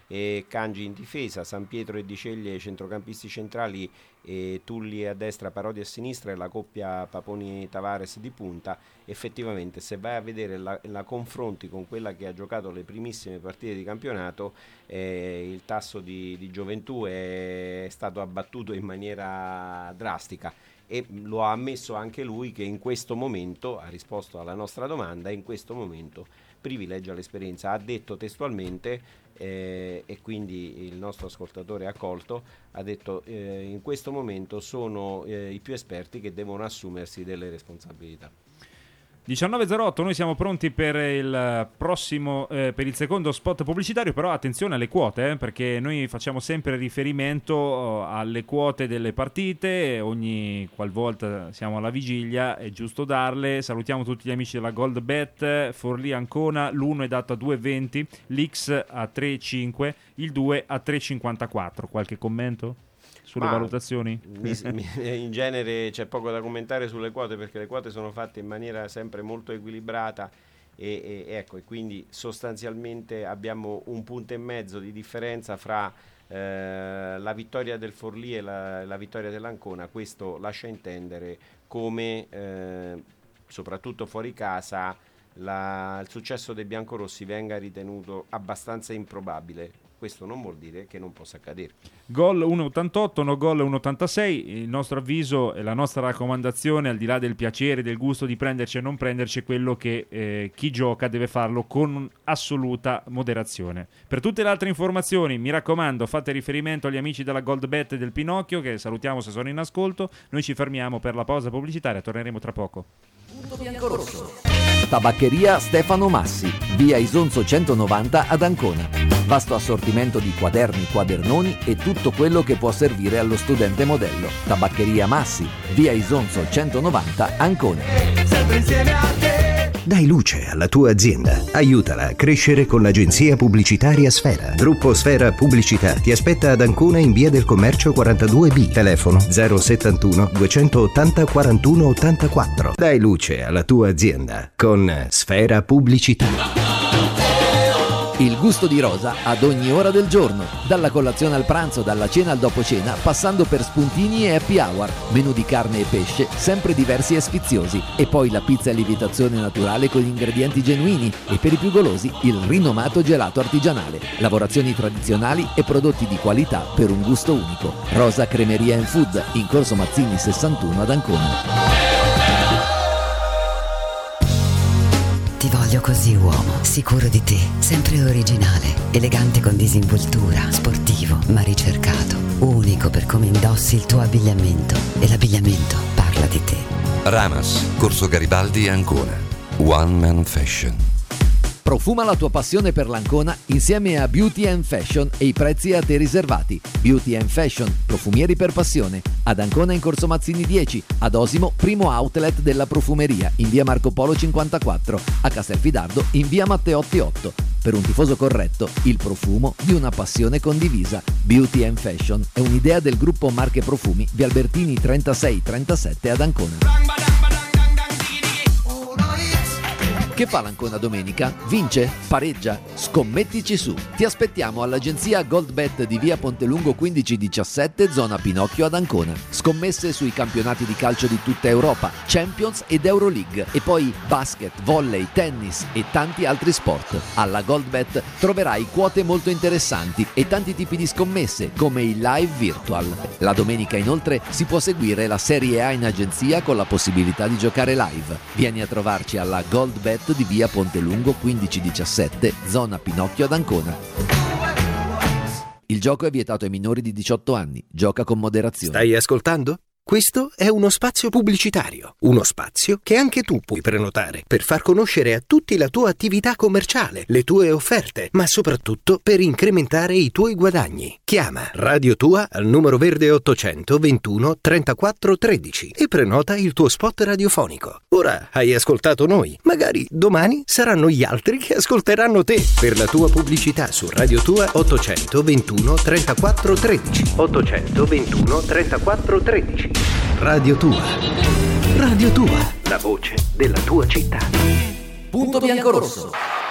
e Cangi in difesa, San Pietro e Di Ceglie centrocampisti centrali, e Tulli a destra, Parodi a sinistra e la coppia Paponi-Tavares di punta. Effettivamente, se vai a vedere la, la confronti con quella che ha giocato le primissime partite di campionato, eh, il tasso di, di gioventù è stato abbattuto in maniera drastica, e lo ha ammesso anche lui che in questo momento, ha risposto alla nostra domanda, in questo momento privilegia l'esperienza. Ha detto testualmente, eh, e quindi il nostro ascoltatore ha colto, ha detto eh, in questo momento sono eh, i più esperti che devono assumersi delle responsabilità. diciannove e zero otto, noi siamo pronti per il prossimo, eh, per il secondo spot pubblicitario, però attenzione alle quote, eh, perché noi facciamo sempre riferimento alle quote delle partite, ogni qualvolta siamo alla vigilia è giusto darle. Salutiamo tutti gli amici della GoldBet, Forlì Ancona, l'uno è dato a due e venti, l'X a tre e cinque, il due a tre e cinquantaquattro. Qualche commento sulle Ma valutazioni? Mi, mi, in genere c'è poco da commentare sulle quote, perché le quote sono fatte in maniera sempre molto equilibrata e, e, ecco, e quindi sostanzialmente abbiamo un punto e mezzo di differenza fra eh, la vittoria del Forlì e la, la vittoria dell'Ancona. Questo lascia intendere come eh, soprattutto fuori casa la, il successo dei biancorossi venga ritenuto abbastanza improbabile. Questo non vuol dire che non possa accadere. Gol uno e ottantotto, no gol uno e ottantasei. Il nostro avviso e la nostra raccomandazione, al di là del piacere, del gusto di prenderci e non prenderci, è quello che eh, chi gioca deve farlo con assoluta moderazione. Per tutte le altre informazioni, mi raccomando, fate riferimento agli amici della GoldBet del Pinocchio, che salutiamo se sono in ascolto. Noi ci fermiamo per la pausa pubblicitaria, torneremo tra poco. Tabaccheria Stefano Massi, via Isonzo centonovanta ad Ancona. Vasto assortimento di quaderni, quadernoni e tutto quello che può servire allo studente modello. Tabaccheria Massi, via Isonzo centonovanta, Ancona. Sempre insieme a te. Dai luce alla tua azienda. Aiutala a crescere con l'agenzia pubblicitaria Sfera. Gruppo Sfera Pubblicità ti aspetta ad Ancona in via del Commercio quarantadue B. Telefono zero settantuno duecentottanta quarantuno ottantaquattro. Dai luce alla tua azienda con Sfera Pubblicità. Il gusto di Rosa ad ogni ora del giorno, dalla colazione al pranzo, dalla cena al dopo cena, passando per spuntini e happy hour, menù di carne e pesce, sempre diversi e sfiziosi, e poi la pizza a lievitazione naturale con ingredienti genuini, e per i più golosi il rinomato gelato artigianale, lavorazioni tradizionali e prodotti di qualità per un gusto unico. Rosa Cremeria and Food, in Corso Mazzini sessantuno ad Ancona. Ti voglio così, uomo, sicuro di te, sempre originale, elegante con disinvoltura, sportivo ma ricercato, unico per come indossi il tuo abbigliamento, e l'abbigliamento parla di te. Ramas, Corso Garibaldi, Ancona. One Man Fashion. Profuma la tua passione per l'Ancona insieme a Beauty and Fashion e i prezzi a te riservati. Beauty and Fashion, profumieri per passione. Ad Ancona in Corso Mazzini dieci, ad Osimo primo outlet della profumeria in via Marco Polo cinquantaquattro, a Castelfidardo in via Matteotti otto. Per un tifoso corretto, il profumo di una passione condivisa. Beauty and Fashion è un'idea del gruppo Marche Profumi, via Albertini trentasei trentasette ad Ancona. Che fa l'Ancona domenica? Vince? Pareggia? Scommettici su! Ti aspettiamo all'agenzia GoldBet di via Pontelungo quindici diciassette, zona Pinocchio ad Ancona. Scommesse sui campionati di calcio di tutta Europa, Champions ed Euroleague, e poi basket, volley, tennis e tanti altri sport. Alla GoldBet troverai quote molto interessanti e tanti tipi di scommesse, come il live virtual. La domenica inoltre si può seguire la Serie A in agenzia con la possibilità di giocare live. Vieni a trovarci alla GoldBet di via Pontelungo quindici diciassette, zona Pinocchio ad Ancona. Il gioco è vietato ai minori di diciotto anni. Gioca con moderazione. Stai ascoltando? Questo è uno spazio pubblicitario, uno spazio che anche tu puoi prenotare per far conoscere a tutti la tua attività commerciale, le tue offerte, ma soprattutto per incrementare i tuoi guadagni. Chiama Radio Tua al numero verde ottocento ventuno trentaquattro tredici e prenota il tuo spot radiofonico. Ora hai ascoltato noi, magari domani saranno gli altri che ascolteranno te. Per la tua pubblicità su Radio Tua ottocento ventuno trentaquattro tredici. ottocento ventuno trentaquattro tredici. Radio Tua. Radio Tua, la voce della tua città. Punto bianco rosso.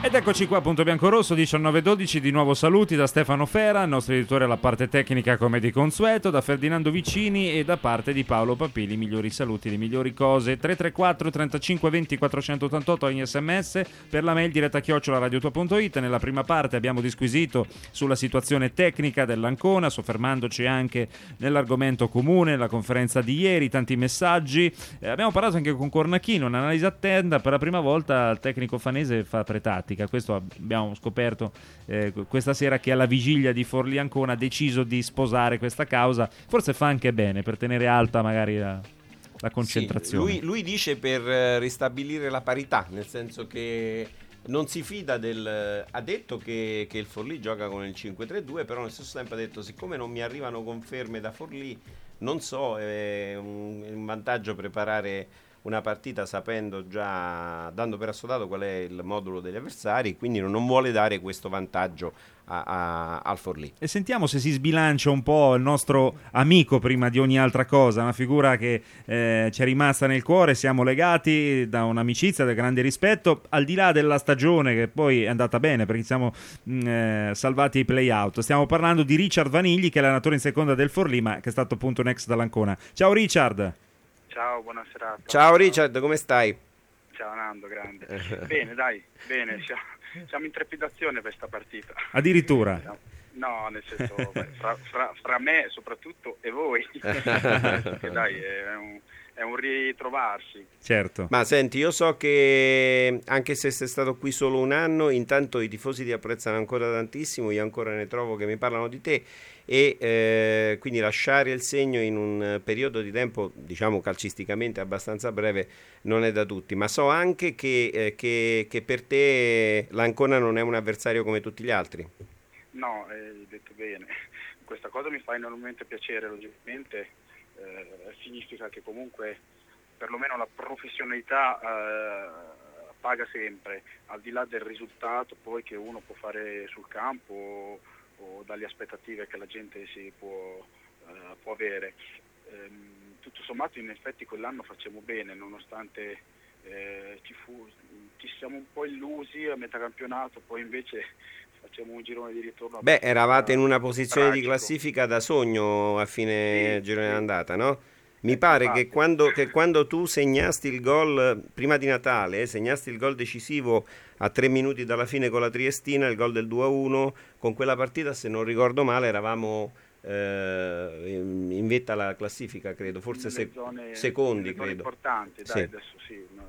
Ed eccoci qua, punto bianco-rosso, diciannove dodici, di nuovo saluti da Stefano Fera, il nostro editore alla parte tecnica come di consueto, da Ferdinando Vicini e da parte di Paolo Papili, migliori saluti, le migliori cose. Tre tre quattro trentacinque venti quattrocentottantotto ogni sms, per la mail diretta chiocciola radiotua punto it. Nella prima parte abbiamo disquisito sulla situazione tecnica dell'Ancona, soffermandoci anche nell'argomento comune, la conferenza di ieri, tanti messaggi. Eh, abbiamo parlato anche con Cornachino, un'analisi attenta, per la prima volta il tecnico fanese fa pretattica. Questo abbiamo scoperto eh, questa sera, che alla vigilia di Forlì Ancona ha deciso di sposare questa causa. Forse fa anche bene per tenere alta magari la, la concentrazione. Sì, lui, lui dice per ristabilire la parità, nel senso che non si fida del... ha detto che, che il Forlì gioca con il cinque tre due, però allo stesso tempo ha detto: siccome non mi arrivano conferme da Forlì, non so, è un, è un vantaggio preparare una partita sapendo già, dando per assodato qual è il modulo degli avversari, quindi non vuole dare questo vantaggio a, a, al Forlì. E sentiamo se si sbilancia un po' il nostro amico prima di ogni altra cosa, una figura che eh, ci è rimasta nel cuore, siamo legati da un'amicizia, da grande rispetto, al di là della stagione che poi è andata bene perché siamo mh, eh, salvati ai play-out. Stiamo parlando di Richard Vanigli, che è l'allenatore in seconda del Forlì, ma che è stato appunto un ex dall'Ancona. Ciao Richard! Ciao, buona serata. Ciao Richard, come stai? Ciao Nando, grande. Bene, dai, bene, siamo, siamo in trepidazione per questa partita. Addirittura? No, nel senso, beh, fra, fra, fra me soprattutto e voi. Perché dai, è un, è un ritrovarsi. Certo. Ma senti, io so che anche se sei stato qui solo un anno, intanto i tifosi ti apprezzano ancora tantissimo, io ancora ne trovo che mi parlano di te, e eh, quindi lasciare il segno in un periodo di tempo, diciamo calcisticamente abbastanza breve, non è da tutti. Ma so anche che, eh, che, che per te l'Ancona non è un avversario come tutti gli altri. No, hai detto bene. Questa cosa mi fa enormemente piacere, logicamente eh, significa che comunque perlomeno la professionalità eh, paga sempre, al di là del risultato poi che uno può fare sul campo o dalle aspettative che la gente si può, uh, può avere. Ehm, tutto sommato in effetti quell'anno facciamo bene, nonostante eh, ci, fu, ci siamo un po' illusi a metà campionato, poi invece facciamo un girone di ritorno. Beh, eravate in una posizione tragico. Di classifica da sogno a fine sì, girone sì. d'andata, no? Mi pare Infatti. che quando, che quando tu segnasti il gol prima di Natale, eh, segnasti il gol decisivo a tre minuti dalla fine con la Triestina, il gol del due a uno, con quella partita, se non ricordo male, eravamo eh, in, in vetta alla classifica, credo, forse se, zone, secondi, zone credo. importanti, dai, sì. adesso sì. No,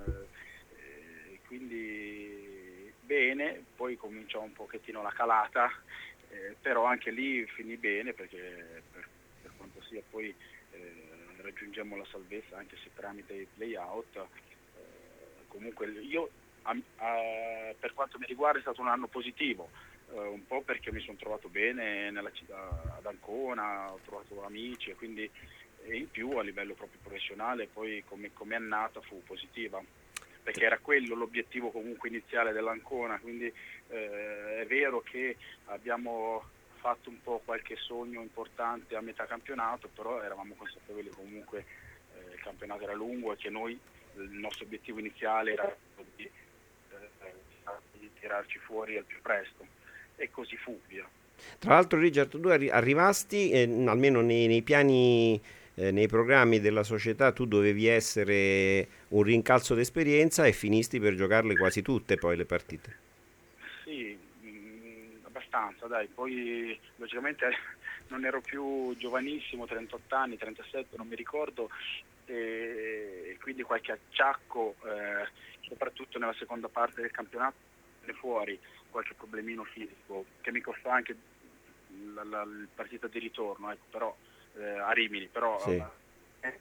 eh, quindi bene, poi cominciò un pochettino la calata, eh, però anche lì finì bene perché per, per quanto sia poi raggiungiamo la salvezza anche se tramite i play-out. Eh, comunque io a, a, per quanto mi riguarda è stato un anno positivo, eh, un po' perché mi sono trovato bene nella città ad Ancona, ho trovato amici e quindi e in più a livello proprio professionale poi come, come annata fu positiva, perché era quello l'obiettivo comunque iniziale dell'Ancona, quindi eh, è vero che abbiamo fatto un po' qualche sogno importante a metà campionato, però eravamo consapevoli comunque eh, il campionato era lungo e che noi, il nostro obiettivo iniziale era di, eh, di tirarci fuori al più presto, e così fu, via. Tra l'altro Richard, tu arri- arrivasti, eh, almeno nei, nei piani, eh, nei programmi della società, tu dovevi essere un rincalzo d'esperienza e finisti per giocarle quasi tutte poi le partite. Sì, abbastanza, dai, poi logicamente non ero più giovanissimo, trentotto anni, trentasette, non mi ricordo, e quindi qualche acciacco, eh, soprattutto nella seconda parte del campionato, fuori qualche problemino fisico che mi costa anche la, la, la partita di ritorno, ecco, però eh, a Rimini, però sì. eh,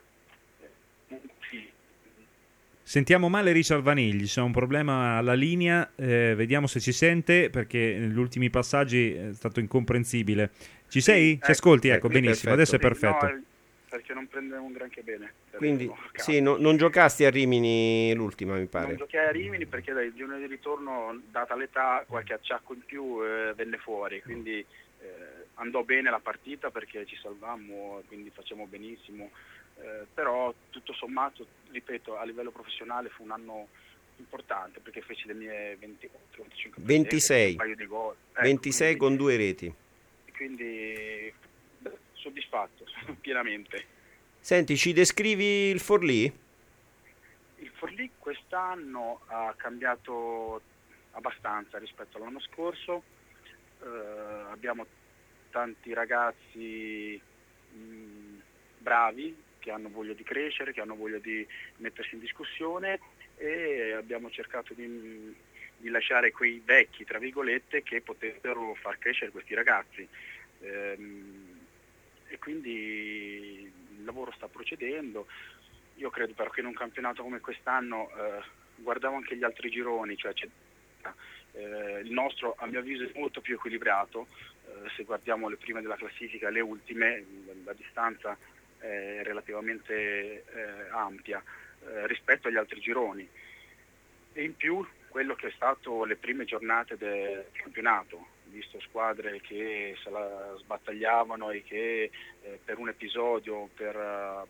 eh, sì. Sentiamo male Richard Vanigli, c'è un problema alla linea, eh, vediamo se ci sente perché negli ultimi passaggi è stato incomprensibile. Ci sei? Ci ecco, ascolti? Ecco, ecco, benissimo, adesso è perfetto. No, perché non prende un granché bene. Quindi sì, no, non giocasti a Rimini l'ultima, mi pare. Non giocai a Rimini perché dai, il giorno di ritorno, data l'età, qualche acciacco in più eh, venne fuori, quindi eh, andò bene la partita perché ci salvammo, quindi facciamo benissimo. Eh, però tutto sommato, ripeto, a livello professionale fu un anno importante perché feci le mie ventiquattro venticinque ventisei, un paio di gol. Ecco, ventisei quindi, con due reti. Quindi beh, soddisfatto pienamente. Senti, ci descrivi il Forlì? Il Forlì quest'anno ha cambiato abbastanza rispetto all'anno scorso, eh, abbiamo tanti ragazzi mh, bravi che hanno voglia di crescere, che hanno voglia di mettersi in discussione e abbiamo cercato di, di lasciare quei vecchi, tra virgolette, che potessero far crescere questi ragazzi. Ehm, e quindi il lavoro sta procedendo. Io credo però che in un campionato come quest'anno, eh, guardavo anche gli altri gironi, cioè c'è, eh, il nostro a mio avviso è molto più equilibrato, eh, se guardiamo le prime della classifica e le ultime, la distanza è relativamente eh, ampia eh, rispetto agli altri gironi. E in più quello che è stato le prime giornate del campionato, visto squadre che se la sbattagliavano e che eh, per un episodio, per, uh,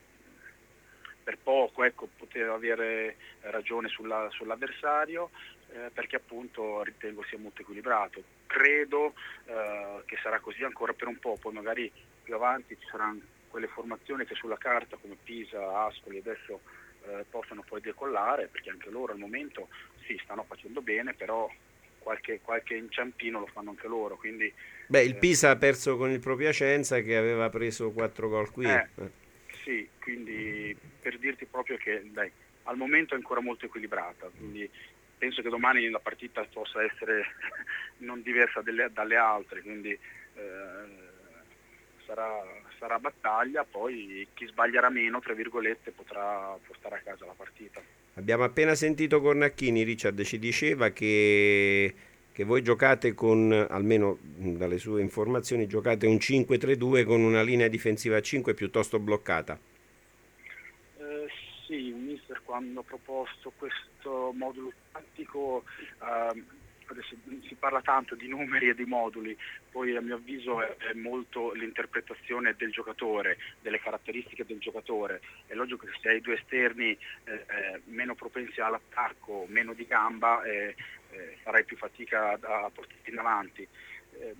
per poco, ecco, poteva avere ragione sulla, sull'avversario, eh, perché appunto ritengo sia molto equilibrato. Credo eh, che sarà così ancora per un po', poi magari più avanti ci saranno quelle formazioni che sulla carta come Pisa, Ascoli adesso eh, possono poi decollare, perché anche loro al momento sì, stanno facendo bene, però qualche, qualche inciampino lo fanno anche loro. Quindi, Beh, il eh, Pisa ha perso con il Propiacenza che aveva preso quattro gol qui. Eh, sì, quindi per dirti proprio che dai, al momento è ancora molto equilibrata, quindi penso che domani la partita possa essere non diversa delle, dalle altre, quindi eh, sarà, sarà battaglia, poi chi sbaglierà meno, tra virgolette, potrà portare a casa la partita. Abbiamo appena sentito Cornacchini, Richard ci diceva che, che voi giocate con, almeno dalle sue informazioni, giocate un cinque tre due con una linea difensiva a cinque piuttosto bloccata. Eh, sì, il mister quando ha proposto questo modulo tattico, eh, adesso si parla tanto di numeri e di moduli, poi a mio avviso è, è molto l'interpretazione del giocatore, delle caratteristiche del giocatore. È logico che se hai due esterni eh, eh, meno propensi all'attacco, meno di gamba, eh, eh, farai più fatica a, a portarti in avanti. Eh,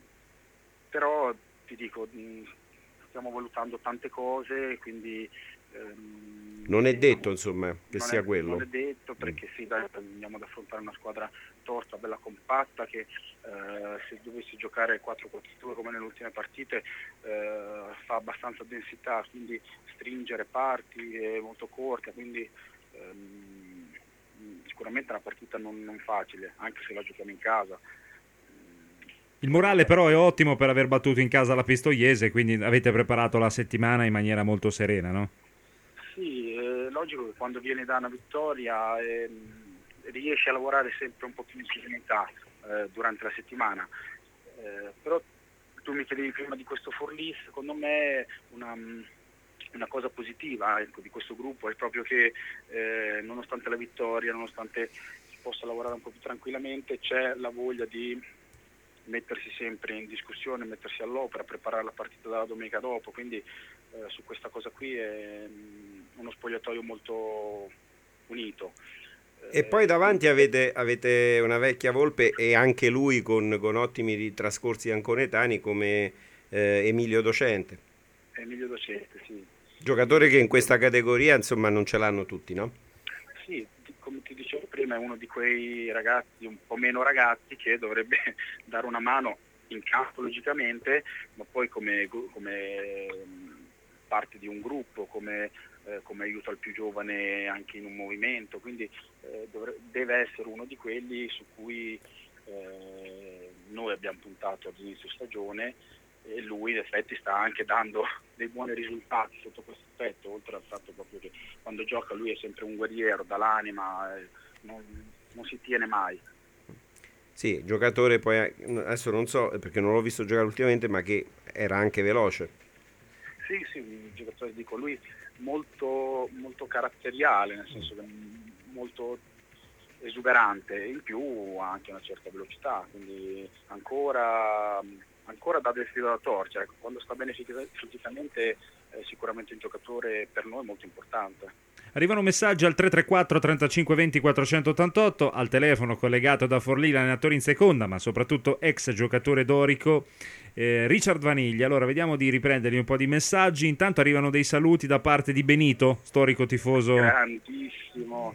però ti dico, mh, stiamo valutando tante cose, quindi ehm, non è detto insomma che non sia è, quello. Non è detto perché sì, dai, andiamo ad affrontare una squadra tosta, bella compatta, che eh, se dovessi giocare quattro quattro due come nelle ultime partite eh, fa abbastanza densità, quindi stringere parti è molto corta, quindi ehm, sicuramente è una partita non, non facile, anche se la giochiamo in casa. Il morale però è ottimo per aver battuto in casa la Pistoiese, quindi avete preparato la settimana in maniera molto serena, no? Sì, è logico che quando vieni da una vittoria eh, riesci a lavorare sempre un po' più in serenità eh, durante la settimana, eh, però tu mi chiedevi prima di questo Forlì, secondo me una, una cosa positiva ecco, di questo gruppo è proprio che eh, nonostante la vittoria, nonostante si possa lavorare un po' più tranquillamente, c'è la voglia di mettersi sempre in discussione, mettersi all'opera, preparare la partita della domenica dopo, quindi eh, su questa cosa qui è mh, uno spogliatoio molto unito. E poi davanti avete, avete una vecchia volpe e anche lui con, con ottimi trascorsi anconetani come eh, Emilio Docente. Emilio Docente, sì. Giocatore che in questa categoria insomma non ce l'hanno tutti, no? Sì, come ti dicevo prima è uno di quei ragazzi, un po' meno ragazzi, che dovrebbe dare una mano in campo logicamente, ma poi come, come parte di un gruppo, come, eh, come aiuto al più giovane anche in un movimento, quindi eh, dovre- deve essere uno di quelli su cui eh, noi abbiamo puntato all'inizio stagione e lui in effetti sta anche dando dei buoni risultati sotto questo aspetto, oltre al fatto proprio che quando gioca lui è sempre un guerriero dall'anima, eh, non, non si tiene mai. Sì, giocatore poi adesso non so perché non l'ho visto giocare ultimamente, ma che era anche veloce. Sì, sì, un giocatore, dico, lui molto, molto caratteriale, nel senso che molto esuberante, in più ha anche una certa velocità, quindi ancora, ancora dà del filo da torcere. Quando sta bene fisicamente è sicuramente un giocatore per noi molto importante. Arrivano messaggi al tre tre quattro trentacinque venti quattrocentottantotto, al telefono collegato da Forlì l'allenatore in seconda, ma soprattutto ex giocatore dorico, eh, Richard Vaniglia. Allora vediamo di riprendergli un po' di messaggi. Intanto arrivano dei saluti da parte di Benito, storico tifoso. Grandissimo,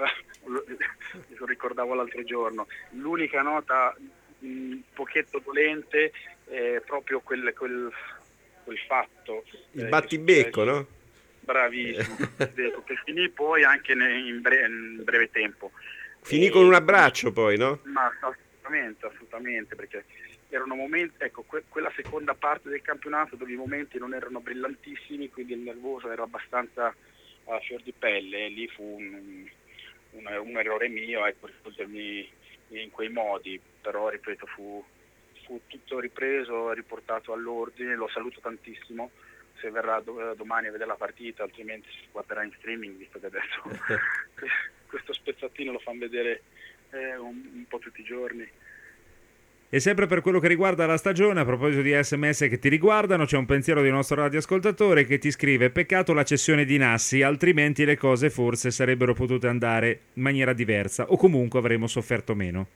lo ricordavo l'altro giorno. L'unica nota un pochetto dolente è proprio quel, quel, quel fatto. Il battibecco, eh, no? Bravissimo, che finì poi anche in breve, in breve tempo. Finì e, con un abbraccio poi, no? Ma assolutamente, assolutamente, perché erano momenti, ecco, que- quella seconda parte del campionato dove i momenti non erano brillantissimi, quindi il nervoso era abbastanza a fior di pelle, e lì fu un, un, un errore mio, ecco, risolvermi in quei modi, però ripeto, fu, fu tutto ripreso, riportato all'ordine, lo saluto tantissimo. Se verrà do- domani a vedere la partita, altrimenti si guarderà in streaming, visto che adesso questo spezzatino lo fanno vedere eh, un, un po' tutti i giorni. E sempre per quello che riguarda la stagione, a proposito di sms che ti riguardano, c'è un pensiero di un nostro radioascoltatore che ti scrive: peccato la cessione di Nassi, altrimenti le cose forse sarebbero potute andare in maniera diversa, o comunque avremmo sofferto meno.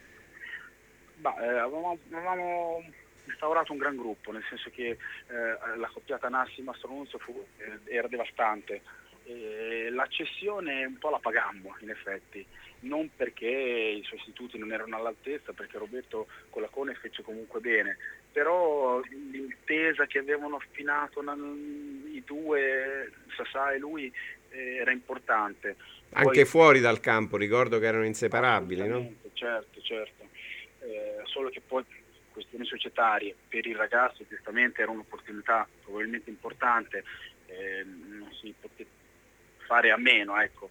Bah, eh, avevamo, avevamo instaurato un gran gruppo, nel senso che eh, la coppiata Nassi-Mastronunzio fu, eh, era devastante. Eh, la cessione un po' la pagammo, in effetti, non perché i sostituti non erano all'altezza, perché Roberto Colacone fece comunque bene, però l'intesa che avevano affinato i due, Sassà e lui, eh, era importante. Anche Poi, fuori dal campo, ricordo che erano inseparabili, no? Certo, certo. Eh, solo che poi questioni societarie per il ragazzo giustamente era un'opportunità probabilmente importante, eh, non si poteva fare a meno, ecco,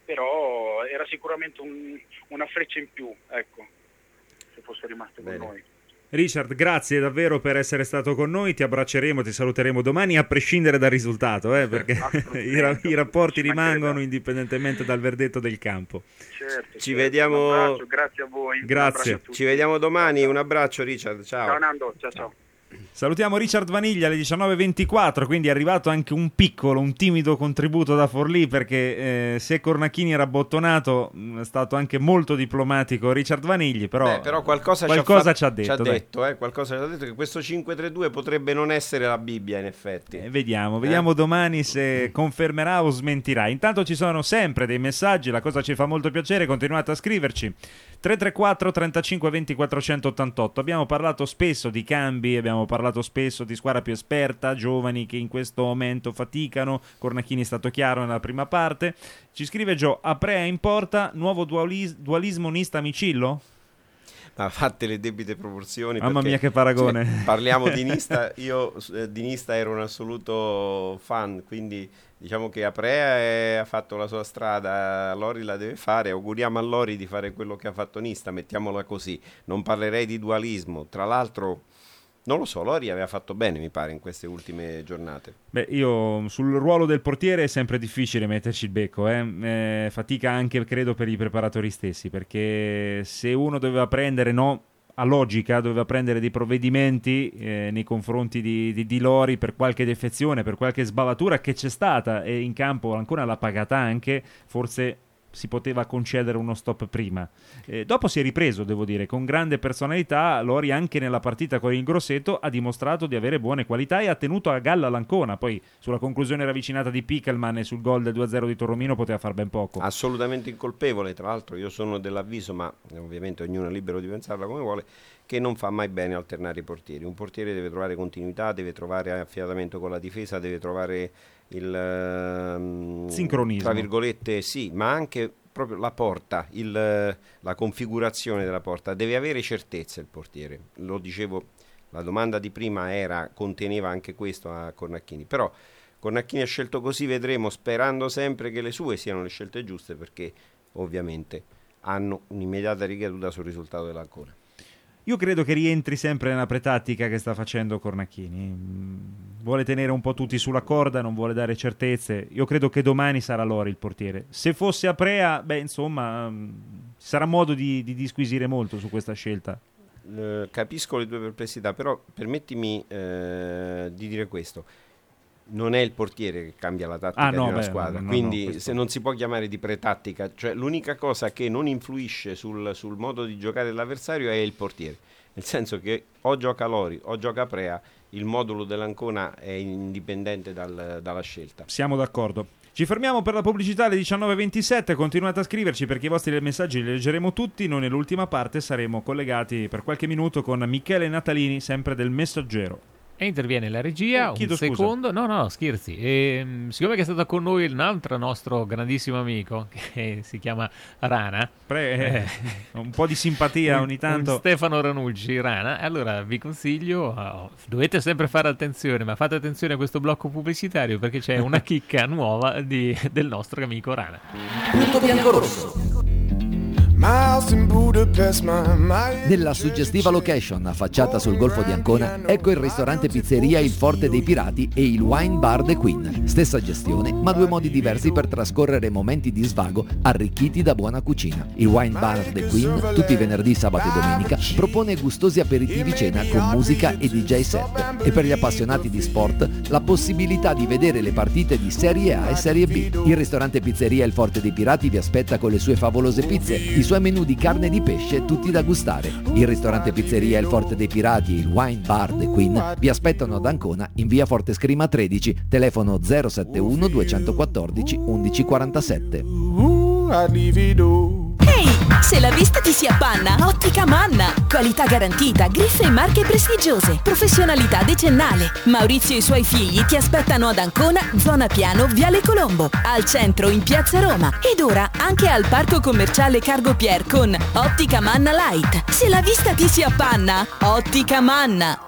però era sicuramente un, una freccia in più, ecco, se fosse rimasto con noi. Richard, grazie davvero per essere stato con noi, ti abbracceremo, ti saluteremo domani a prescindere dal risultato, eh, perché i, ra- i rapporti rimangono indipendentemente dal verdetto del campo. Certo, ci certo. vediamo. Un abbraccio, grazie a voi. Grazie. A ci vediamo domani, un abbraccio Richard, ciao. Ciao Nando, ciao ciao. Salutiamo Richard Vaniglia alle diciannove e ventiquattro, quindi è arrivato anche un piccolo, un timido contributo da Forlì, perché eh, se Cornacchini era bottonato è stato anche molto diplomatico Richard Vanigli, però, Beh, però qualcosa, qualcosa ci ha, ci ha ci ha detto, detto, eh, qualcosa ci ha detto che questo cinque tre due potrebbe non essere la Bibbia, in effetti. Eh, vediamo, vediamo eh? domani se confermerà o smentirà. Intanto ci sono sempre dei messaggi, la cosa ci fa molto piacere, continuate a scriverci. tre tre quattro trentacinque venti quattrocentottantotto. Abbiamo parlato spesso di cambi, abbiamo parlato spesso di squadra più esperta, giovani che in questo momento faticano. Cornacchini è stato chiaro nella prima parte. Ci scrive Gio: Aprea in porta, nuovo dualis- dualismo Nista-Micillo? Ma fatte le debite proporzioni. Mamma perché, mia che paragone. Cioè, parliamo di Nista, io eh, di Nista ero un assoluto fan, quindi diciamo che Aprea è, ha fatto la sua strada, Lori la deve fare, auguriamo a Lori di fare quello che ha fatto Nista, mettiamola così. Non parlerei di dualismo, tra l'altro non lo so, Lori aveva fatto bene mi pare in queste ultime giornate. Beh, io sul ruolo del portiere è sempre difficile metterci il becco, eh? Eh, fatica anche credo per i preparatori stessi, perché se uno doveva prendere, no, a logica doveva prendere dei provvedimenti eh, nei confronti di, di, di Lori per qualche defezione, per qualche sbavatura che c'è stata, e in campo ancora l'ha pagata anche, forse si poteva concedere uno stop prima. Eh, dopo si è ripreso, devo dire, con grande personalità. Lori anche nella partita con il Grosseto ha dimostrato di avere buone qualità e ha tenuto a galla l'Ancona. Poi sulla conclusione ravvicinata di Pickelman e sul gol del due a zero di Torromino poteva far ben poco. Assolutamente incolpevole, tra l'altro io sono dell'avviso, ma ovviamente ognuno è libero di pensarla come vuole, che non fa mai bene alternare i portieri. Un portiere deve trovare continuità, deve trovare affiatamento con la difesa, deve trovare il um, sincronismo, tra virgolette, sì, ma anche proprio la porta, il, la configurazione della porta, deve avere certezza il portiere. Lo dicevo, la domanda di prima era, conteneva anche questo a Cornacchini, però Cornacchini ha scelto così, vedremo, sperando sempre che le sue siano le scelte giuste, perché ovviamente hanno un'immediata ricaduta sul risultato dell'Ancona. Io credo che rientri sempre nella pretattica che sta facendo Cornacchini. Vuole tenere un po' tutti sulla corda, non vuole dare certezze. Io credo che domani sarà Lori il portiere. Se fosse Aprea, beh, insomma, ci sarà modo di, di disquisire molto su questa scelta. Eh, capisco le tue perplessità, però permettimi eh, di dire questo. non è il portiere che cambia la tattica ah, no, di una beh, squadra, no, quindi no, questo... se non si può chiamare di pretattica, cioè l'unica cosa che non influisce sul, sul modo di giocare dell'avversario è il portiere, nel senso che o gioca Lori o gioca Prea, il modulo dell'Ancona è indipendente dal, dalla scelta. Siamo d'accordo. Ci fermiamo per la pubblicità alle diciannove e ventisette, continuate a scriverci perché i vostri messaggi li leggeremo tutti. Noi nell'ultima parte saremo collegati per qualche minuto con Michele Natalini, sempre del Messaggero. E interviene la regia, Chiedo un scusa. secondo, no no scherzi, e, siccome che è stato con noi un altro nostro grandissimo amico che si chiama Rana, Pre- eh, un po' di simpatia un, ogni tanto, un Stefano Ranucci Rana, allora vi consiglio, oh, dovete sempre fare attenzione, ma fate attenzione a questo blocco pubblicitario perché c'è una chicca nuova di, del nostro amico Rana. Punto bianco-rosso. Nella suggestiva location affacciata sul Golfo di Ancona, ecco il ristorante pizzeria Il Forte dei Pirati e il Wine Bar The Queen. Stessa gestione, ma due modi diversi per trascorrere momenti di svago arricchiti da buona cucina. Il Wine Bar The Queen, tutti i venerdì, sabato e domenica, propone gustosi aperitivi cena con musica e D J set. E per gli appassionati di sport, la possibilità di vedere le partite di Serie A e Serie B. Il ristorante pizzeria Il Forte dei Pirati vi aspetta con le sue favolose pizze, i suoi menù di carne e di pesce tutti da gustare. Il ristorante pizzeria Il Forte dei Pirati e il Wine Bar The Queen vi aspettano ad Ancona in via Forte Scrima tredici, telefono zero sette uno due uno quattro undici quarantasette. Ehi, se la vista ti si appanna, Ottica Manna. Qualità garantita, griffe e marche prestigiose, professionalità decennale. Maurizio e i suoi figli ti aspettano ad Ancona, zona Piano, Viale Colombo, al centro in Piazza Roma ed ora anche al parco commerciale Cargo Pier con Ottica Manna Light. Se la vista ti si appanna, Ottica Manna.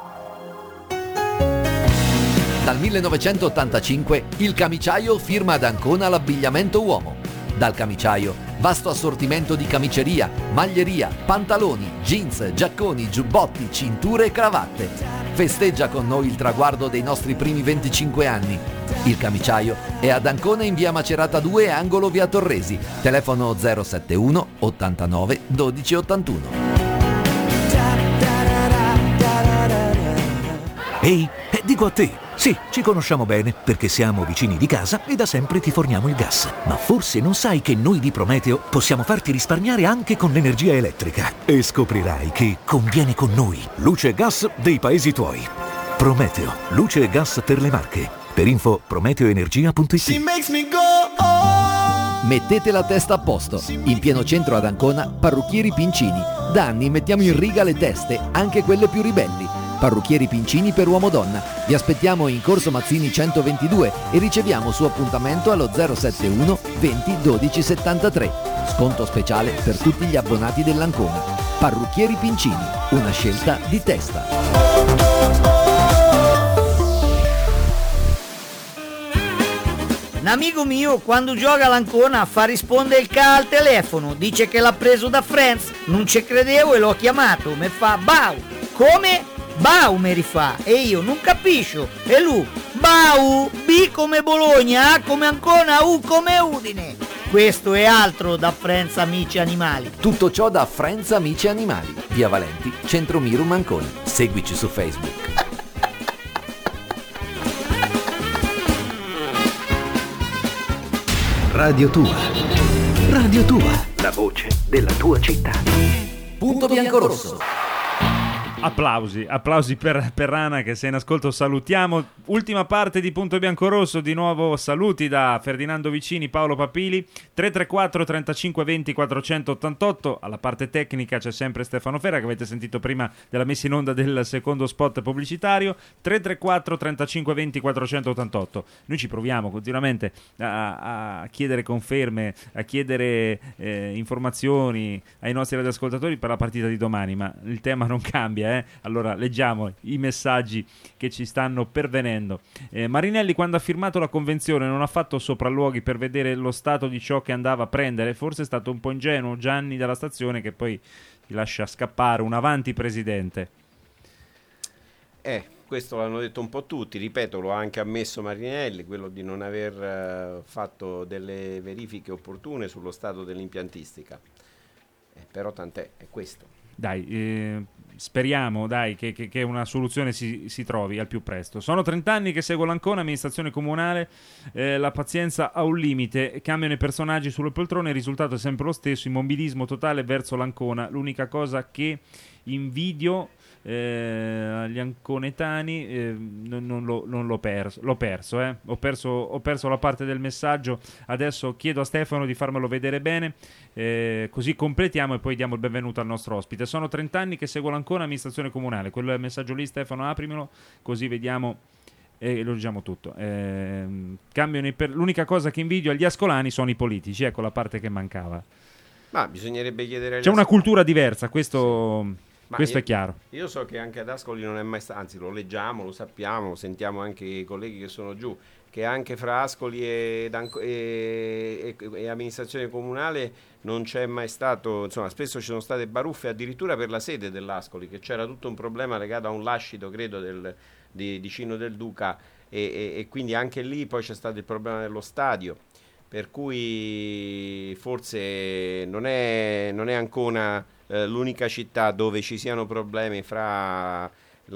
Dal millenovecentottantacinque il Camiciaio firma ad Ancona l'abbigliamento uomo. Dal Camiciaio, vasto assortimento di camiceria, maglieria, pantaloni, jeans, giacconi, giubbotti, cinture e cravatte. Festeggia con noi il traguardo dei nostri primi venticinque anni. Il Camiciaio è ad Ancona in via Macerata due, angolo via Torresi. Telefono zero sette uno ottantanove dodici ottantuno. Ehi, eh, dico a te, sì, ci conosciamo bene perché siamo vicini di casa e da sempre ti forniamo il gas. Ma forse non sai che noi di Prometeo possiamo farti risparmiare anche con l'energia elettrica. E scoprirai che conviene con noi. Luce e gas dei paesi tuoi. Prometeo, luce e gas per le Marche. Per info prometeoenergia punto it. Mettete la testa a posto. In pieno centro ad Ancona, Parrucchieri Pincini. Da anni mettiamo in riga le teste, anche quelle più ribelli. Parrucchieri Pincini per uomo-donna. Vi aspettiamo in Corso Mazzini centoventidue e riceviamo su appuntamento allo zero sette uno venti dodici settantatré. Sconto speciale per tutti gli abbonati dell'Ancona. Parrucchieri Pincini, una scelta di testa. Un amico mio quando gioca all'Ancona fa rispondere il ca al telefono, dice che l'ha preso da Friends, non ci credevo e l'ho chiamato, mi fa Bau, come? Bau mi rifà, e io non capisco, e lui Bau, B come Bologna, A come Ancona, U come Udine. Questo è altro da Friends Amici Animali. Tutto ciò da Friends Amici Animali, via Valenti, Centro Mirum Ancona. Seguici su Facebook. Radio Tua. Radio Tua. La voce della tua città. Punto bianco-rosso. Applausi, applausi per, per Rana che sei in ascolto, salutiamo. Ultima parte di Punto Bianco-Rosso, di nuovo saluti da Ferdinando Vicini, Paolo Papili. Tre tre quattro trentacinque venti quattrocentottantotto. Alla parte tecnica c'è sempre Stefano Ferra che avete sentito prima della messa in onda del secondo spot pubblicitario. Tre tre quattro trentacinque venti quattrocentottantotto. Noi ci proviamo continuamente a, a chiedere conferme, a chiedere eh, informazioni ai nostri radioascoltatori per la partita di domani, ma il tema non cambia. Eh? Allora leggiamo i messaggi che ci stanno pervenendo. eh, Marinelli, quando ha firmato la convenzione, non ha fatto sopralluoghi per vedere lo stato di ciò che andava a prendere? Forse è stato un po' ingenuo Gianni dalla stazione, che poi ti lascia scappare un avanti presidente. Eh, questo l'hanno detto un po' tutti, ripeto, lo ha anche ammesso Marinelli, quello di non aver uh, fatto delle verifiche opportune sullo stato dell'impiantistica. Eh, però tant'è, è questo. Dai, eh, speriamo dai che, che, che una soluzione si, si trovi al più presto. Sono trent'anni che seguo l'Ancona, amministrazione comunale, eh, la pazienza ha un limite, cambiano i personaggi sulle poltrone, il risultato è sempre lo stesso, immobilismo totale verso l'Ancona. L'unica cosa che invidio eh, agli anconetani eh, non, non, lo, non l'ho perso, l'ho perso, eh. ho perso ho perso la parte del messaggio. Adesso chiedo a Stefano di farmelo vedere bene, eh, così completiamo e poi diamo il benvenuto al nostro ospite. Sono trent'anni che seguo l'Ancona, amministrazione comunale. Quel messaggio lì, Stefano, aprimelo così vediamo e lo leggiamo tutto. Eh, cambiano i per... l'unica cosa che invidio agli ascolani sono i politici, ecco la parte che mancava. Ma bisognerebbe chiedere agli c'è una ascolani. cultura diversa, questo sì. Questo io, è chiaro. Io so che anche ad Ascoli non è mai stato, anzi lo leggiamo, lo sappiamo, sentiamo anche i colleghi che sono giù, che anche fra Ascoli e, e, e, e amministrazione comunale non c'è mai stato, insomma spesso ci sono state baruffe addirittura per la sede dell'Ascoli, che c'era tutto un problema legato a un lascito credo del, di, di Cino del Duca e, e, e quindi anche lì poi c'è stato il problema dello stadio, per cui forse non è, non è Ancona eh, l'unica città dove ci siano problemi fra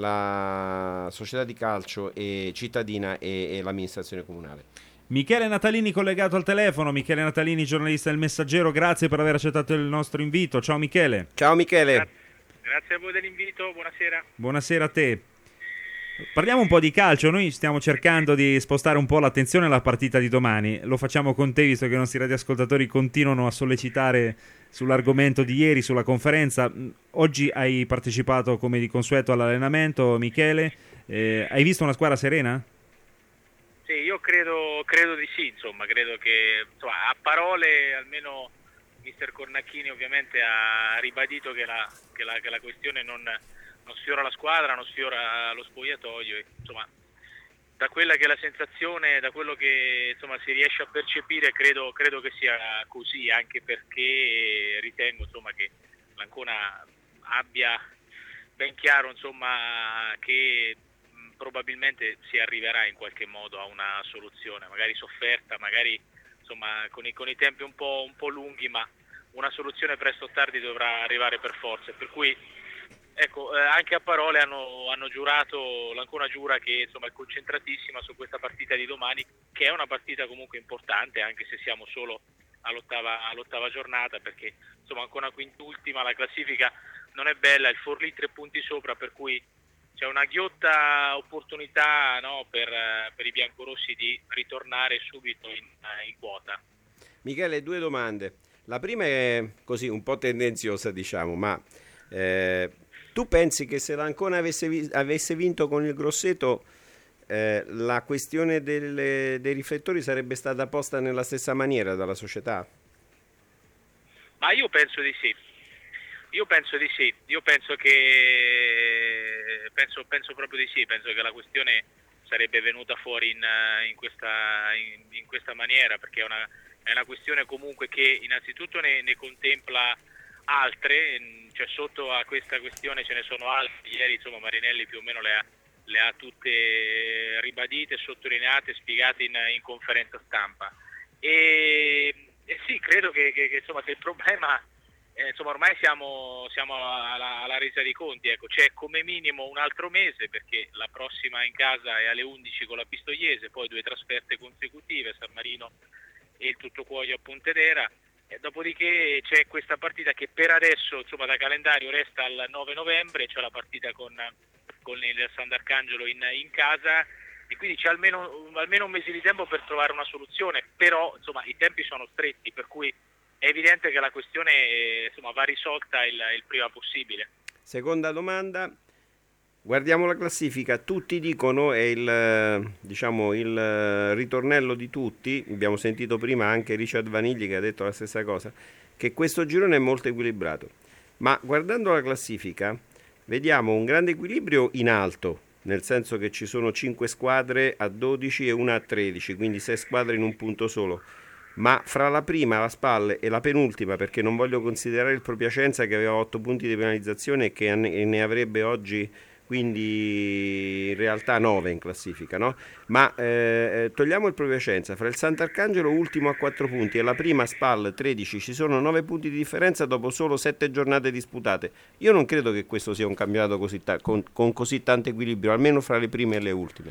la società di calcio e cittadina e, e l'amministrazione comunale. Michele Natalini collegato al telefono. Michele Natalini, giornalista del Messaggero, grazie per aver accettato il nostro invito. Ciao Michele. Ciao Michele. Grazie, grazie a voi dell'invito, buonasera. Buonasera a te. Parliamo un po' di calcio, noi stiamo cercando di spostare un po' l'attenzione alla partita di domani, lo facciamo con te visto che i nostri radioascoltatori continuano a sollecitare sull'argomento di ieri, sulla conferenza. Oggi hai partecipato come di consueto all'allenamento, Michele, eh, hai visto una squadra serena? Sì, io credo, credo di sì, insomma, credo che insomma, a parole almeno mister Cornacchini ovviamente ha ribadito che la, che la, che la questione non... non sfiora la squadra, non sfiora lo spogliatoio e, insomma, da quella che è la sensazione, da quello che insomma si riesce a percepire, credo, credo che sia così, anche perché ritengo insomma che l'Ancona abbia ben chiaro insomma che mh, probabilmente si arriverà in qualche modo a una soluzione, magari sofferta, magari insomma con i, con i tempi un po', un po' lunghi, ma una soluzione presto o tardi dovrà arrivare per forza, per cui ecco, eh, anche a parole hanno, hanno giurato, l'Ancona giura che insomma è concentratissima su questa partita di domani, che è una partita comunque importante, anche se siamo solo all'ottava, all'ottava giornata, perché insomma Ancona quintultima, la classifica non è bella, il Forlì tre punti sopra, per cui c'è una ghiotta opportunità, no, per, per i biancorossi di ritornare subito in, in quota. Michele, due domande. La prima è così un po' tendenziosa, diciamo, ma eh, tu pensi che se l'Ancona avesse, vi- avesse vinto con il Grosseto eh, la questione delle, dei riflettori sarebbe stata posta nella stessa maniera dalla società? Ma io penso di sì, io penso di sì, io penso che penso, penso proprio di sì, penso che la questione sarebbe venuta fuori in, in, questa, in, in questa maniera, perché è una, è una questione comunque che innanzitutto ne, ne contempla altre, cioè sotto a questa questione ce ne sono altre. Ieri insomma Marinelli più o meno le ha, le ha tutte ribadite, sottolineate, spiegate in, in conferenza stampa e, e sì, credo che, che, che insomma che il problema eh, insomma ormai siamo, siamo alla, alla resa dei conti, ecco, c'è come minimo un altro mese, perché la prossima in casa è alle undici con la Pistoiese, poi due trasferte consecutive, San Marino e il Tuttocuoio a Pontedera. Dopodiché c'è questa partita che per adesso insomma da calendario resta al nove novembre, c'è la partita con, con il Sant'Arcangelo in, in casa e quindi c'è almeno, almeno un mese di tempo per trovare una soluzione, però insomma i tempi sono stretti, per cui è evidente che la questione insomma va risolta il, il prima possibile. Seconda domanda, guardiamo la classifica, tutti dicono, è il, diciamo, il ritornello di tutti, abbiamo sentito prima anche Richard Vanigli che ha detto la stessa cosa, che questo girone è molto equilibrato, ma guardando la classifica vediamo un grande equilibrio in alto, nel senso che ci sono cinque squadre a dodici e una a tredici, quindi sei squadre in un punto solo, ma fra la prima, la Spalle e la penultima, perché non voglio considerare il Propiacenza che aveva otto punti di penalizzazione e che ne avrebbe oggi quindi in realtà nove in classifica, no? Ma eh, togliamo il Pro Piacenza, fra il Sant'Arcangelo ultimo a quattro punti e la prima Spal tredici, ci sono nove punti di differenza dopo solo sette giornate disputate. Io non credo che questo sia un campionato così ta- con, con così tanto equilibrio, almeno fra le prime e le ultime.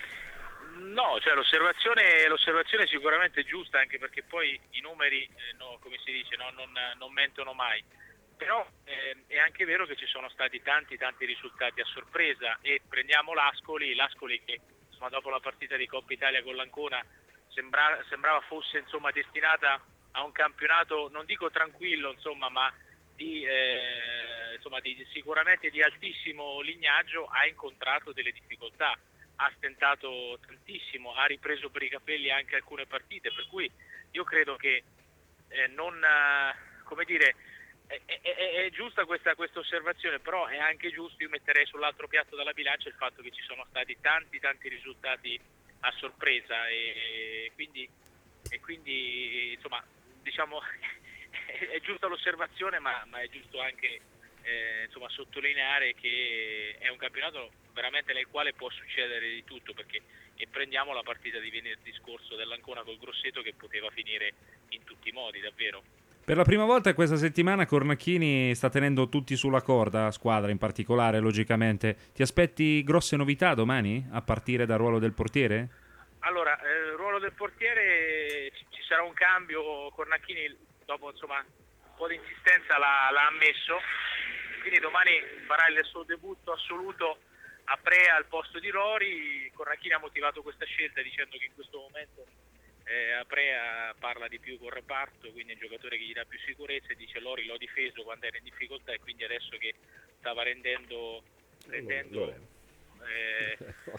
No, cioè l'osservazione, l'osservazione è sicuramente giusta, anche perché poi i numeri, eh, no, come si dice, no, non, non mentono mai. Però eh, è anche vero che ci sono stati tanti tanti risultati a sorpresa, e prendiamo l'Ascoli, l'Ascoli che insomma, dopo la partita di Coppa Italia con l'Ancona sembra, sembrava fosse insomma, destinata a un campionato, non dico tranquillo, insomma, ma di, eh, insomma, di, sicuramente di altissimo lignaggio, ha incontrato delle difficoltà, ha stentato tantissimo, ha ripreso per i capelli anche alcune partite, per cui io credo che eh, non, eh, come dire, È, è, è giusta questa, questa osservazione, però è anche giusto, io metterei sull'altro piatto della bilancia il fatto che ci sono stati tanti tanti risultati a sorpresa, e, e quindi, e quindi insomma diciamo è, è giusta l'osservazione, ma, ma è giusto anche eh, insomma, sottolineare che è un campionato veramente nel quale può succedere di tutto, perché e prendiamo la partita di venerdì scorso dell'Ancona col Grosseto, che poteva finire in tutti i modi davvero. Per la prima volta questa settimana Cornacchini sta tenendo tutti sulla corda, squadra in particolare, logicamente. Ti aspetti grosse novità domani, a partire dal ruolo del portiere? Allora, eh, il ruolo del portiere ci, ci sarà un cambio. Cornacchini, dopo insomma un po' di insistenza, l'ha, l'ha ammesso, quindi domani farà il suo debutto assoluto a Prea al posto di Rori. Cornacchini ha motivato questa scelta dicendo che in questo momento Eh, Aprea parla di più col reparto, quindi è un giocatore che gli dà più sicurezza, e dice Lori l'ho difeso quando era in difficoltà, e quindi adesso che stava rendendo, rendendo eh,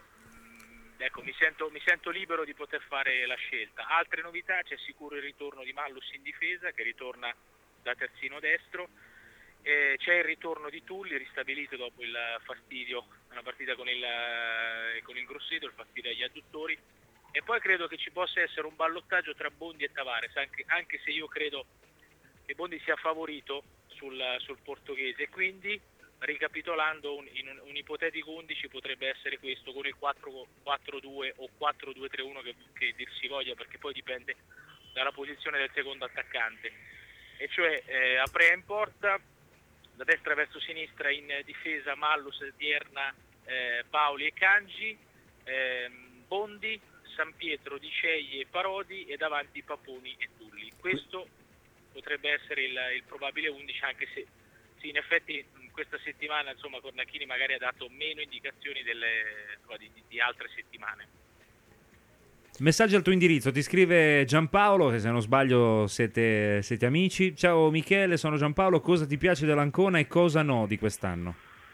ecco, mi sento, mi sento libero di poter fare la scelta. Altre novità: c'è sicuro il ritorno di Mallus in difesa, che ritorna da terzino destro, eh, c'è il ritorno di Tulli, ristabilito dopo il fastidio nella partita con il, con il Grosseto, il fastidio agli adduttori. E poi credo che ci possa essere un ballottaggio tra Bondi e Tavares, anche, anche se io credo che Bondi sia favorito sul, sul portoghese, quindi ricapitolando un, in un, un ipotetico undici potrebbe essere questo, con il quattro quattro due o quattro due tre uno, che, che dir si voglia, perché poi dipende dalla posizione del secondo attaccante, e cioè eh, Aprea in porta, da destra verso sinistra in difesa Mallus, Dierna, eh, Paoli e Cangi, eh, Bondi, San Pietro, Di Ceglie e Parodi, e davanti Paponi e Tulli. Questo potrebbe essere il, il probabile undici, anche se sì, in effetti in questa settimana insomma Cornacchini magari ha dato meno indicazioni delle, di, di altre settimane. Messaggio al tuo indirizzo, ti scrive Giampaolo, che se non sbaglio siete, siete amici. Ciao Michele, sono Giampaolo, cosa ti piace dell'Ancona e cosa no di quest'anno?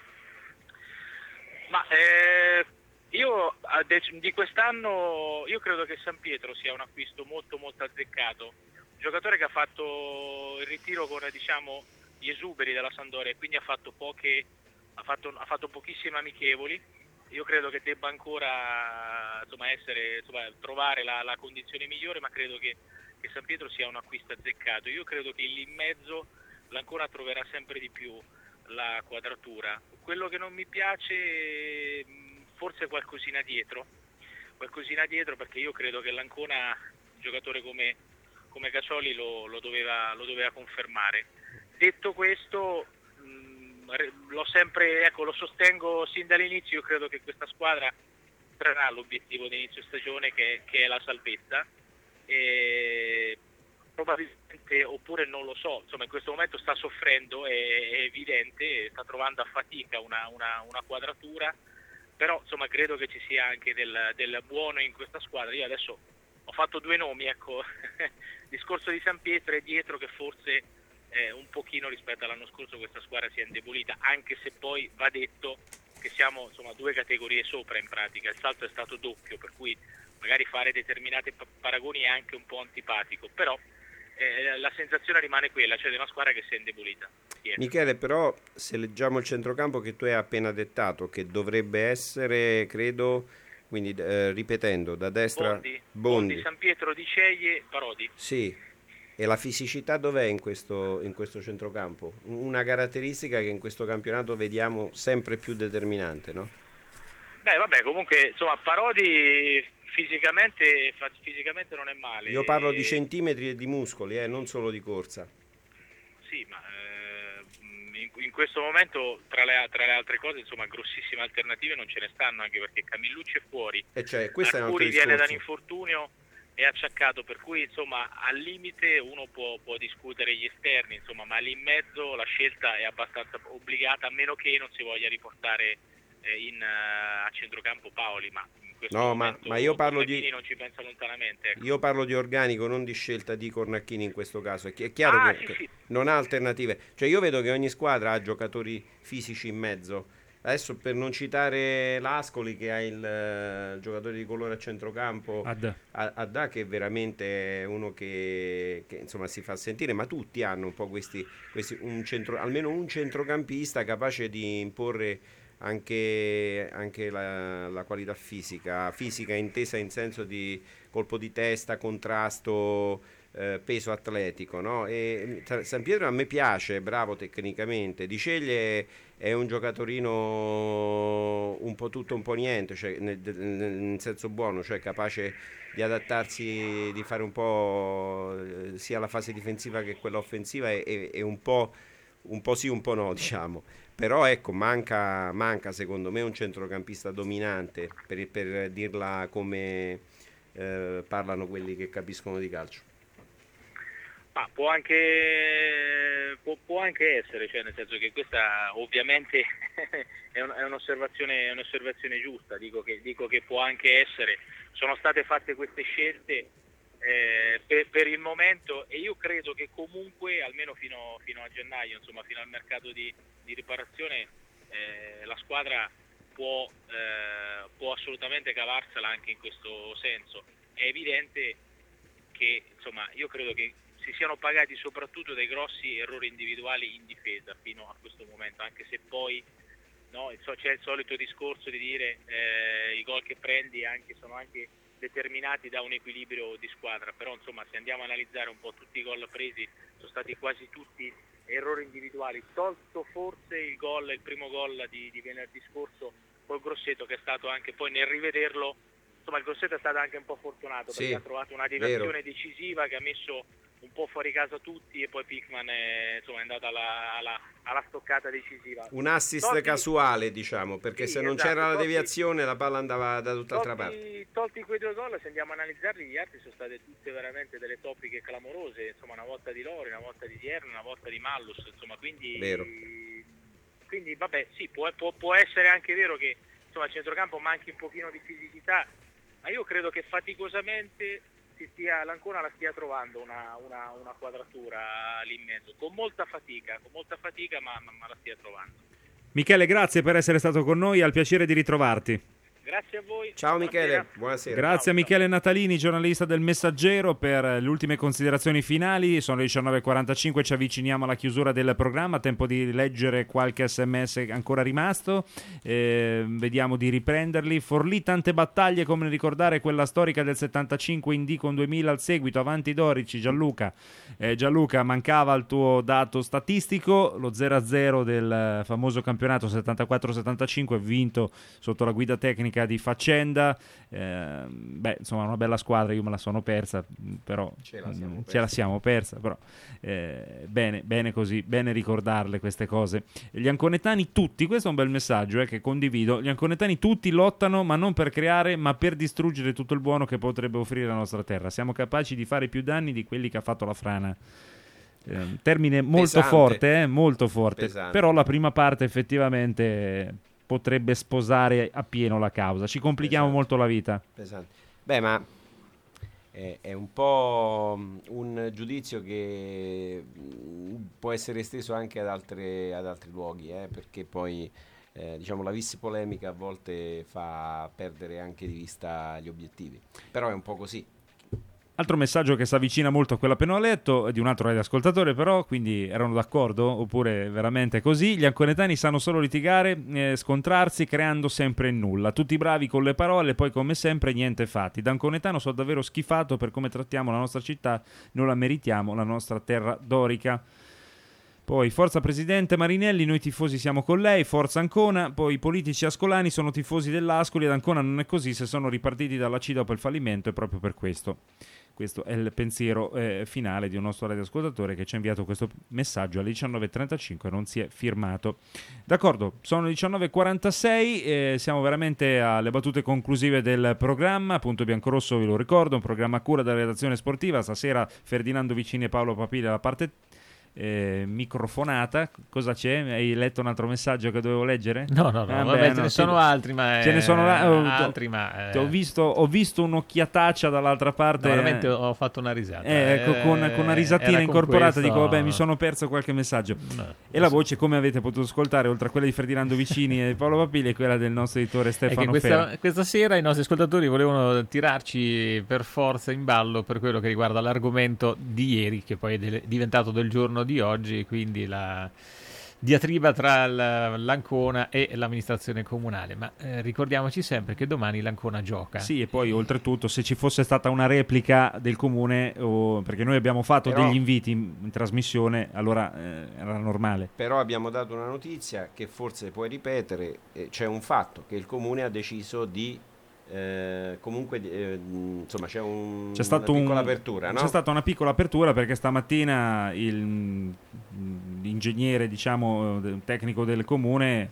Ma eh... Io di quest'anno io credo che San Pietro sia un acquisto molto molto azzeccato, un giocatore che ha fatto il ritiro con diciamo gli esuberi della Sampdoria, e quindi ha fatto poche ha fatto, ha fatto pochissime amichevoli. Io credo che debba ancora insomma essere insomma, trovare la, la condizione migliore, ma credo che, che San Pietro sia un acquisto azzeccato. Io credo che lì in mezzo l'Ancona troverà sempre di più la quadratura. Quello che non mi piace forse qualcosina dietro, qualcosina dietro perché io credo che l'Ancona, un giocatore come, come Cacioli, lo, lo, doveva, lo doveva confermare. Detto questo, mh, l'ho sempre, ecco, lo sostengo sin dall'inizio, io credo che questa squadra trarrà l'obiettivo di inizio stagione che, che è la salvezza, e probabilmente, oppure non lo so, insomma in questo momento sta soffrendo, è, è evidente, sta trovando a fatica una, una, una quadratura, però insomma credo che ci sia anche del, del buono in questa squadra. Io adesso ho fatto due nomi, ecco, discorso di San Pietro e dietro, che forse eh, un pochino rispetto all'anno scorso questa squadra si è indebolita, anche se poi va detto che siamo insomma due categorie sopra in pratica, il salto è stato doppio, per cui magari fare determinati paragoni è anche un po' antipatico, però eh, la sensazione rimane quella, cioè di una squadra che si è indebolita. Yes. Michele, però se leggiamo il centrocampo che tu hai appena dettato, che dovrebbe essere, credo, quindi eh, ripetendo, da destra Bondi, Bondi. Bondi, San Pietro, Di Ceglie, Parodi. Sì, E la fisicità dov'è in questo, in questo centrocampo? Una caratteristica che in questo campionato vediamo sempre più determinante, no? Beh, vabbè, comunque, insomma, Parodi fisicamente, fisicamente non è male. Io parlo di centimetri e di muscoli, eh, non solo di corsa. Sì, ma eh, in, in questo momento, tra le, tra le altre cose, insomma, grossissime alternative non ce ne stanno, anche perché Camillucci è fuori. E cioè, questo è un altro viene discorso. dall'infortunio e acciaccato, per cui insomma al limite uno può, può discutere gli esterni, insomma, ma lì in mezzo la scelta è abbastanza obbligata, a meno che non si voglia riportare eh, in, uh, a centrocampo Paoli, ma in questo no, ma, momento ma io parlo di non ci pensa lontanamente, ecco. Io parlo di organico, non di scelta di Cornacchini in questo caso. È, chi- è chiaro ah, che, sì, che sì. non ha alternative. Cioè io vedo che ogni squadra ha giocatori fisici in mezzo. Adesso, per non citare l'Ascoli, che ha il uh, giocatore di colore a centrocampo, Adda, Adda, che è veramente uno che, che insomma si fa sentire, ma tutti hanno un po' questi, questi un centro, almeno un centrocampista capace di imporre anche, anche la, la qualità fisica, fisica intesa in senso di colpo di testa, contrasto, eh, peso atletico, no? E San Pietro a me piace, è bravo tecnicamente. Di Ceglie è un giocatorino un po' tutto un po' niente, cioè nel, nel senso buono, cioè capace di adattarsi, di fare un po' eh, sia la fase difensiva che quella offensiva, e, e, e un po' un po' sì, un po' no, diciamo. Però ecco, manca, manca secondo me un centrocampista dominante, per, per dirla come eh, parlano quelli che capiscono di calcio. Ma può anche, può, può anche essere, cioè nel senso che questa ovviamente è, un, è, un'osservazione, è un'osservazione giusta, dico che, dico che può anche essere, sono state fatte queste scelte eh, per, per il momento, e io credo che comunque almeno fino, fino a gennaio, insomma fino al mercato di, di riparazione, eh, la squadra può, eh, può assolutamente cavarsela anche in questo senso. È evidente che insomma io credo che si siano pagati soprattutto dei grossi errori individuali in difesa fino a questo momento, anche se poi no, c'è il solito discorso di dire eh, i gol che prendi anche, sono anche determinati da un equilibrio di squadra, però insomma se andiamo a analizzare un po' tutti i gol presi sono stati quasi tutti errori individuali, tolto forse il gol, il primo gol di, di venerdì scorso col Grosseto, che è stato anche poi nel rivederlo, insomma il Grosseto è stato anche un po' fortunato, sì, perché ha trovato una direzione vero. decisiva che ha messo un po' fuori casa tutti, e poi Pickman è, insomma, è andato alla, alla, alla stoccata decisiva. Un assist tolti, casuale, diciamo, perché sì, se non esatto, c'era la tolti, deviazione la palla andava da tutt'altra tolti, parte. Tolti quei due gol, se andiamo a analizzarli, gli altri sono state tutte veramente delle topiche clamorose, insomma una volta di Lori, una volta di Tierno, una volta di Mallus, insomma, quindi vero. Quindi vabbè, sì, può, può, può essere anche vero che insomma il centrocampo manchi un pochino di fisicità, ma io credo che faticosamente si stia, l'Ancona la stia trovando una, una, una quadratura lì in mezzo, con molta fatica, con molta fatica ma, ma, ma la stia trovando. Michele, grazie per essere stato con noi, al piacere di ritrovarti. Grazie a voi. Ciao buonasera. Michele, buonasera. Grazie ciao, a Michele ciao. Natalini, giornalista del Messaggero, per le ultime considerazioni finali. Sono le diciannove e quarantacinque, ci avviciniamo alla chiusura del programma, tempo di leggere qualche sms ancora rimasto, eh, vediamo di riprenderli. Forlì tante battaglie, come ricordare quella storica del settantacinque in D con duemila al seguito, avanti Dorici. Gianluca, eh, Gianluca, mancava il tuo dato statistico, lo zero a zero del famoso campionato settantaquattro settantacinque vinto sotto la guida tecnica di Faccenda. Eh, beh, insomma, una bella squadra, io me la sono persa, però ce la siamo ce persa, la siamo persa però eh, bene, bene così, bene ricordarle queste cose. Gli anconetani tutti, questo è un bel messaggio eh, che condivido, gli anconetani tutti lottano, ma non per creare, ma per distruggere tutto il buono che potrebbe offrire la nostra terra. Siamo capaci di fare più danni di quelli che ha fatto la frana. Eh, termine molto Pesante. forte, eh, molto forte. Pesante. Però la prima parte effettivamente potrebbe sposare appieno la causa. Ci complichiamo Pesante. molto la vita. Pesante. Beh, ma è, è un po' un giudizio che può essere esteso anche ad, altre, ad altri luoghi, eh, perché poi eh, diciamo la vis polemica a volte fa perdere anche di vista gli obiettivi. Però è un po' così. Altro messaggio che si avvicina molto a quello appena letto, di un altro radioascoltatore però, quindi erano d'accordo oppure veramente così? Gli anconetani sanno solo litigare, eh, scontrarsi, creando sempre il nulla. Tutti bravi con le parole, poi come sempre niente fatti. Da anconetano sono davvero schifato per come trattiamo la nostra città, non la meritiamo, la nostra terra dorica. Poi forza presidente Marinelli, noi tifosi siamo con lei, forza Ancona. Poi i politici ascolani sono tifosi dell'Ascoli ed Ancona non è così, se sono ripartiti dalla C dopo il fallimento è proprio per questo. Questo è il pensiero eh, finale di un nostro radioascoltatore che ci ha inviato questo messaggio alle diciannove e trentacinque, non si è firmato. D'accordo, sono le diciannove e quarantasei, eh, siamo veramente alle battute conclusive del programma. Punto Biancorosso, ve lo ricordo, un programma a cura della redazione sportiva. Stasera Ferdinando Vicini e Paolo Papile alla parte Eh, microfonata. Cosa c'è? Hai letto un altro messaggio che dovevo leggere? No, no, no, ah, vabbè, beh, ce no, ne sono ti... altri, ma ce ne sono la... oh, altri, ma eh... ho visto ho visto un'occhiataccia dall'altra parte. No, veramente ho fatto una risata. Eh, ecco, con, con una risatina Era incorporata con questo... dico, vabbè, mi sono perso qualche messaggio. No, e la voce, come avete potuto ascoltare, oltre a quella di Ferdinando Vicini e Paolo Papili, è quella del nostro editore Stefano questa, Ferra. Questa sera i nostri ascoltatori volevano tirarci per forza in ballo per quello che riguarda l'argomento di ieri, che poi è del, diventato del giorno di oggi, quindi la diatriba tra l'Ancona e l'amministrazione comunale. Ma eh, ricordiamoci sempre che domani l'Ancona gioca. Sì, e poi oltretutto, se ci fosse stata una replica del comune, oh, perché noi abbiamo fatto Però... degli inviti in, in trasmissione, allora eh, era normale. Però abbiamo dato una notizia che forse puoi ripetere, eh, c'è un fatto che il comune ha deciso di Eh, comunque eh, insomma c'è, un, c'è stato una piccola un, apertura, no? C'è stata una piccola apertura perché stamattina il, l'ingegnere, diciamo, tecnico del comune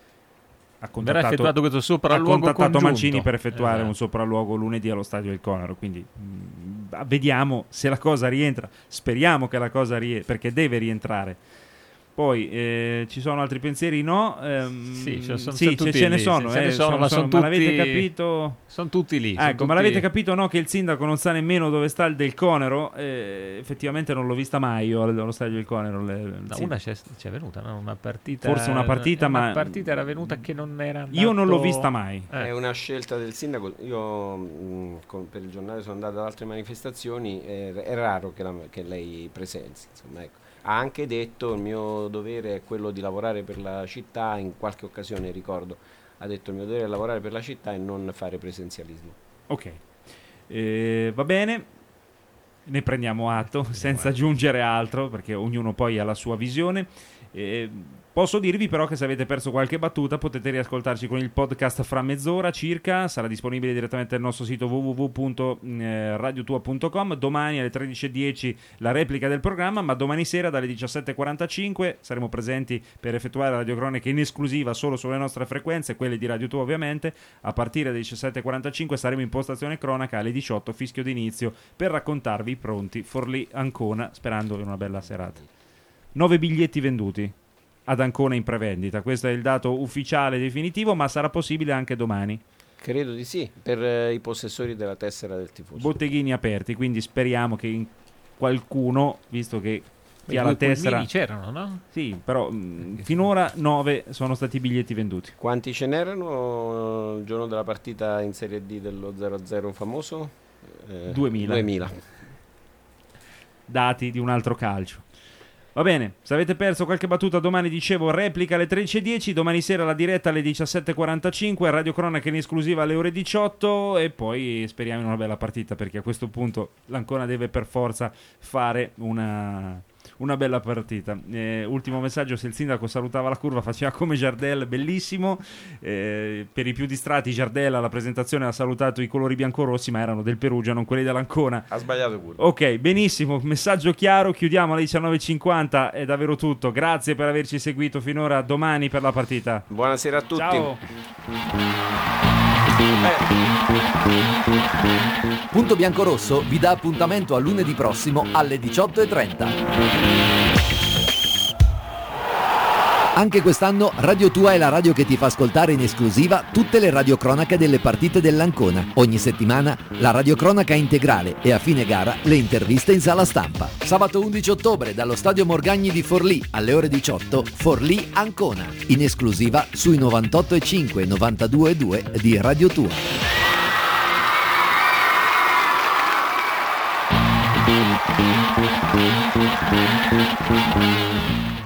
ha contattato, Verrà effettuato questo sopralluogo ha contattato congiunto. Mancini per effettuare esatto. un sopralluogo lunedì allo stadio del Conaro, quindi mh, vediamo se la cosa rientra, speriamo che la cosa rientra, perché deve rientrare. Poi eh, ci sono altri pensieri? No, ehm, sì, sono, sono sì ce, ce ne sono, ce eh, ne sono, sono, ma, sono, sono ma tutti, l'avete capito? Sono tutti lì. Ecco, sono ma tutti... l'avete capito, no? Che il sindaco non sa nemmeno dove sta il del Conero? Eh, effettivamente non l'ho vista mai io allo stadio del Conero. Le, no, sì. Una c'è, c'è venuta, no? Una partita. Forse una partita, una ma partita era venuta che non era. Andato... Io non l'ho vista mai. Eh. È una scelta del sindaco. Io mh, con, per il giornale sono andato ad altre manifestazioni. È, è raro che, la, che lei presenzi. Insomma, ecco. Ha anche detto il mio dovere è quello di lavorare per la città, in qualche occasione ricordo, ha detto il mio dovere è lavorare per la città e non fare presenzialismo. Ok, eh, va bene, ne prendiamo atto senza aggiungere altro perché ognuno poi ha la sua visione. Eh, posso dirvi però che se avete perso qualche battuta potete riascoltarci con il podcast fra mezz'ora circa, sarà disponibile direttamente nel nostro sito w w w punto radiotua punto com. Domani alle tredici e dieci la replica del programma, ma domani sera dalle diciassette e quarantacinque saremo presenti per effettuare la radiocronaca in esclusiva solo sulle nostre frequenze, quelle di Radio Tua ovviamente. A partire dalle diciassette e quarantacinque saremo in postazione cronaca, alle diciotto fischio d'inizio per raccontarvi pronti Forlì Ancona, sperando in una bella serata. Nove biglietti venduti ad Ancona in prevendita, questo è il dato ufficiale definitivo, ma sarà possibile anche domani. Credo di sì, per eh, i possessori della tessera del tifoso. Botteghini aperti, quindi speriamo che in qualcuno, visto che chi ha la tessera c'erano, no? Sì, però mh, finora nove sono stati i biglietti venduti. Quanti ce n'erano il giorno della partita in Serie D dello zero a zero famoso? Eh, duemila. duemila. Dati di un altro calcio. Va bene, se avete perso qualche battuta domani, dicevo, replica alle tredici e dieci, domani sera la diretta alle diciassette e quarantacinque, Radio Cronaca in esclusiva alle ore diciotto e poi speriamo in una bella partita perché a questo punto l'Ancona deve per forza fare una, una bella partita. Eh, ultimo messaggio, se il sindaco salutava la curva faceva come Giardella, bellissimo. Eh, per i più distratti Giardella alla presentazione ha salutato i colori biancorossi ma erano del Perugia, non quelli dell'Ancona. Ha sbagliato pure. Ok, benissimo, messaggio chiaro, chiudiamo alle diciannove e cinquanta, è davvero tutto. Grazie per averci seguito finora, domani per la partita. Buonasera a tutti. Ciao. Punto Biancorosso vi dà appuntamento a lunedì prossimo alle diciotto e trenta. Anche quest'anno Radio Tua è la radio che ti fa ascoltare in esclusiva tutte le radiocronache delle partite dell'Ancona. Ogni settimana la radiocronaca integrale e a fine gara le interviste in sala stampa. Sabato undici ottobre dallo Stadio Morgagni di Forlì alle ore diciotto, Forlì Ancona, in esclusiva sui novantotto e cinque e novantadue e due di Radio Tua.